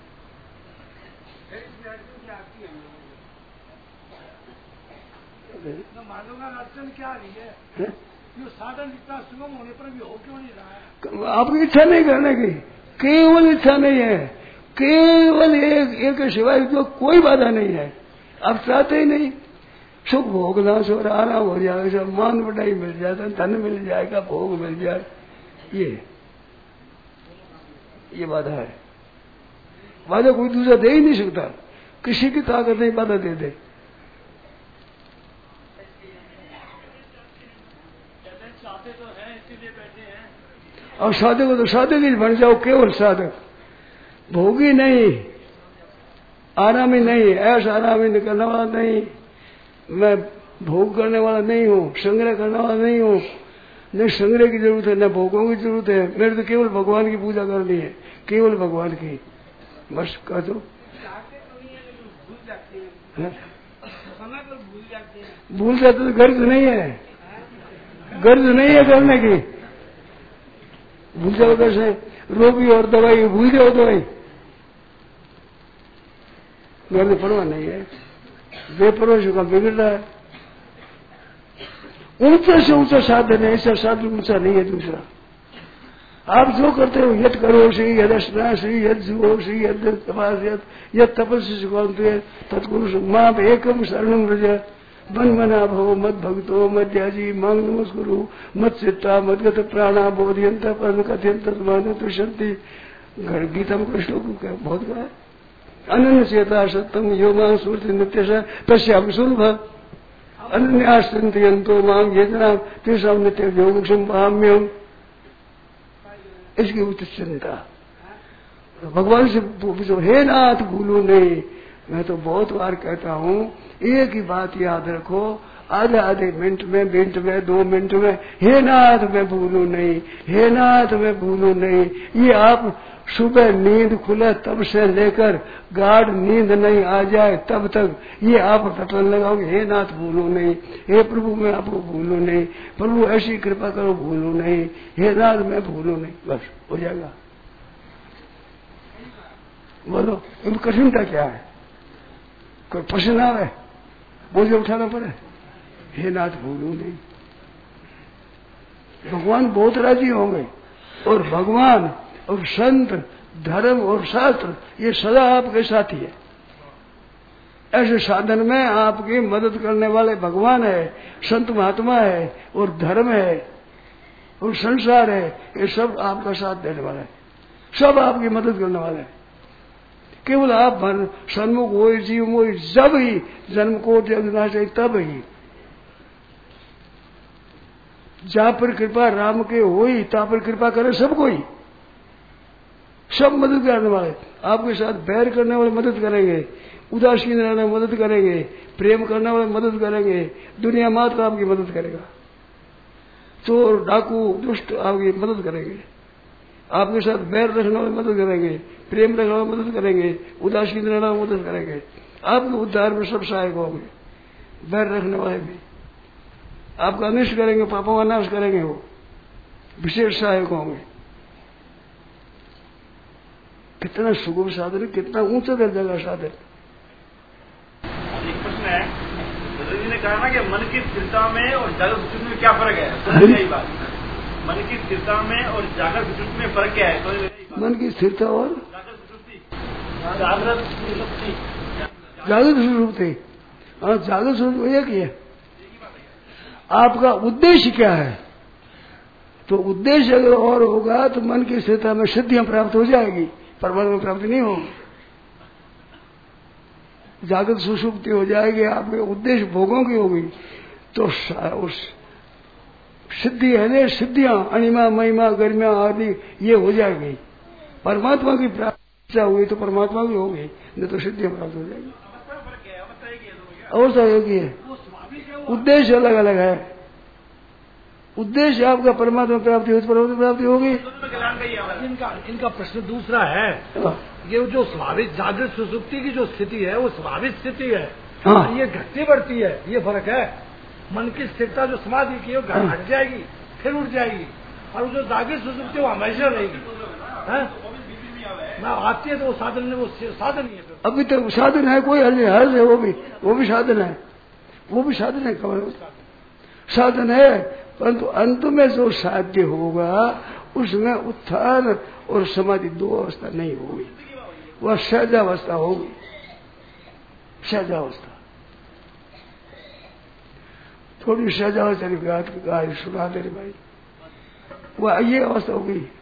मालूम है अड़चन क्या रही है, जो साधन इतना सुगम होने पर भी हो क्यों नहीं रहा है। आपकी इच्छा नहीं करने की, केवल इच्छा नहीं है, केवल एक एक सिवाय जो कोई बाधा नहीं है। आप चाहते ही नहीं सुख भोगना सो आराम हो जाएगा, मान बढ़ाई मिल जाता, धन मिल जाएगा, भोग मिल जाए, ये ये बाधा है। बाधा कोई दूसरा दे ही नहीं सकता, किसी की ताकत नहीं बाधा दे दे। और साधक हो तो साधक ही बन जाओ, केवल साधक। भोगी नहीं, आरामी नहीं, ऐसा आरामी निकलने वाला नहीं, मैं भोग करने वाला नहीं हूँ, संग्रह करने वाला नहीं हूँ। न संग्रह की जरूरत है न भोगों की जरूरत है। मेरे तो केवल भगवान की पूजा करनी है, केवल भगवान की, बस कह दो। भूल जाते तो गर्ज नहीं है, गर्ज नहीं है करने की। भूल जाओ कैसे, रोगी और दवाई भूल जाओ दवाई, गर्ज परवाह नहीं है। बेपरवाह का बिगड़ रहा है। ऊंचे से ऊंचा साधन है, ऐसा साधन ऊंचा नहीं है दूसरा। आप जो करते हो, यद करो श्री यद स्ना श्री यद जुओ श्री यद तपास यद यद तपस्या सुखांत तत्कुरु मां एकम शरणम व्रज मन मना भव मत भक्तो मत त्याजी मांग नमस्कुरु मत चित्ता मत गत प्राणा बोधियंत परम कथयंत मान तुषंति। गीता में कोई श्लोक बहुत कहा है। अनन्य चेता सत्यम यो मां सूर्य नित्य तस्याम सुलभ अन्यास्तंतो मांग येजना तेषा नित्य योग संभाम्यम। इसकी उचित चिंता भगवान से पूछो, हे नाथ भूलो नहीं, मैं तो बहुत बार कहता हूँ, एक ही बात याद रखो, आधे आधे मिनट में, मिनट में, दो मिनट में, हे नाथ मैं भूलू नहीं, हे नाथ मैं भूलू नहीं। ये आप सुबह नींद खुले तब से लेकर गाढ़ नींद नहीं आ जाए तब तक ये आप रटन लगाओगे, हे नाथ भूलू नहीं, हे प्रभु मैं आपको भूलू नहीं, प्रभु ऐसी कृपा करो भूलू नहीं, हे नाथ मैं भूलू नहीं, बस हो जाएगा। बोलो इन कठिनता क्या है? कोई प्रश्न आवे, बोझ उठाना पड़े, हे नाथ भूलू नहीं। भगवान बहुत राजी होंगे, और भगवान और संत, धर्म और शास्त्र ये सदा आपके साथी है। ऐसे साधन में आपकी मदद करने वाले भगवान है, संत महात्मा है, और धर्म है, और संसार है, ये सब आपका साथ देने वाला है, सब आपकी मदद करने वाले हैं। केवल आप सन्मुख हो, जीव हो, जब ही जन्म को जगना चाहिए तब ही। जहां पर कृपा राम के होई ता पर कृपा करे सब कोई, सब मदद करने वाले, आपके साथ बैर करने वाले मदद करेंगे, उदासीन रहने वाले मदद करेंगे, प्रेम करने वाले मदद करेंगे, दुनिया मात्र आपकी मदद करेगा, चोर डाकू दुष्ट आपकी मदद करेंगे, आपके साथ बैर रखने वाले मदद करेंगे, प्रेम रखने वाले मदद करेंगे, उदासीन रहने वाले मदद करेंगे, आपके उद्धार में सब सहायक होंगे। बैर रखने वाले भी आपका अनिष्ट करेंगे, पापों का नाश करेंगे, वो विशेष सहायक होंगे। कितना सुगम साधन, कितना ऊंचा दर्जा का साधन। एक प्रश्न है, जी ने कहा ना कि मन की स्थिरता में और जागृत सुषुप्ति में क्या फर्क है? यही बात, मन की स्थिरता में और जागृत सुषुप्ति में फर्क क्या है? तो मन की स्थिरता और जागृत सुषुप्ति, जागृत सुषुप्ति, जागृत सुषुप्ति, हाँ जागृत सुषुप्ति एक ही है। आपका उद्देश्य क्या है? तो उद्देश्य अगर और होगा तो मन की स्थिरता में सिद्धियां प्राप्त हो जाएगी, परमात्मा प्राप्ति नहीं होगी। जागृत सुषुप्ति हो जाएगी, आपके उद्देश्य भोगों की होगी, तो उस सिद्धि है ना, सिद्धियां अणिमा महिमा गरिमा आदि ये हो जाएगी। परमात्मा की प्राप्ति हुई तो परमात्मा की होगी, नहीं तो सिद्धियां प्राप्त हो जाएगी। अवस्था एक ही है, उद्देश्य अलग अलग है। उद्देश्य आपका परमात्मा प्राप्ति हो तो परमात्मा प्राप्ति होगी। इनका इनका प्रश्न दूसरा है, ये जो स्वाभाविक जागृत सुसुप्ति की जो स्थिति है वो स्वाभाविक स्थिति है, हाँ। ये घटती बढ़ती है, ये फर्क है। मन की स्थिरता जो समाधि की वो घट जाएगी फिर उठ जाएगी, और जो जागृत सुसुप्ति वो हमेशा रहेगी, ना आती है तो वो साधन वो साधन ही है। अभी तक साधन है, कोई हल हल है, वो भी वो भी साधन है, वो भी साधन है, कमल साधन है, परंतु अंत में जो साध्य होगा उसमें उत्थान और समाधि दो अवस्था नहीं होगी, वह सहजावस्था होगी, सहजावस्था। थोड़ी सहजावस्था की बात सुना दे भाई, वह ये अवस्था होगी।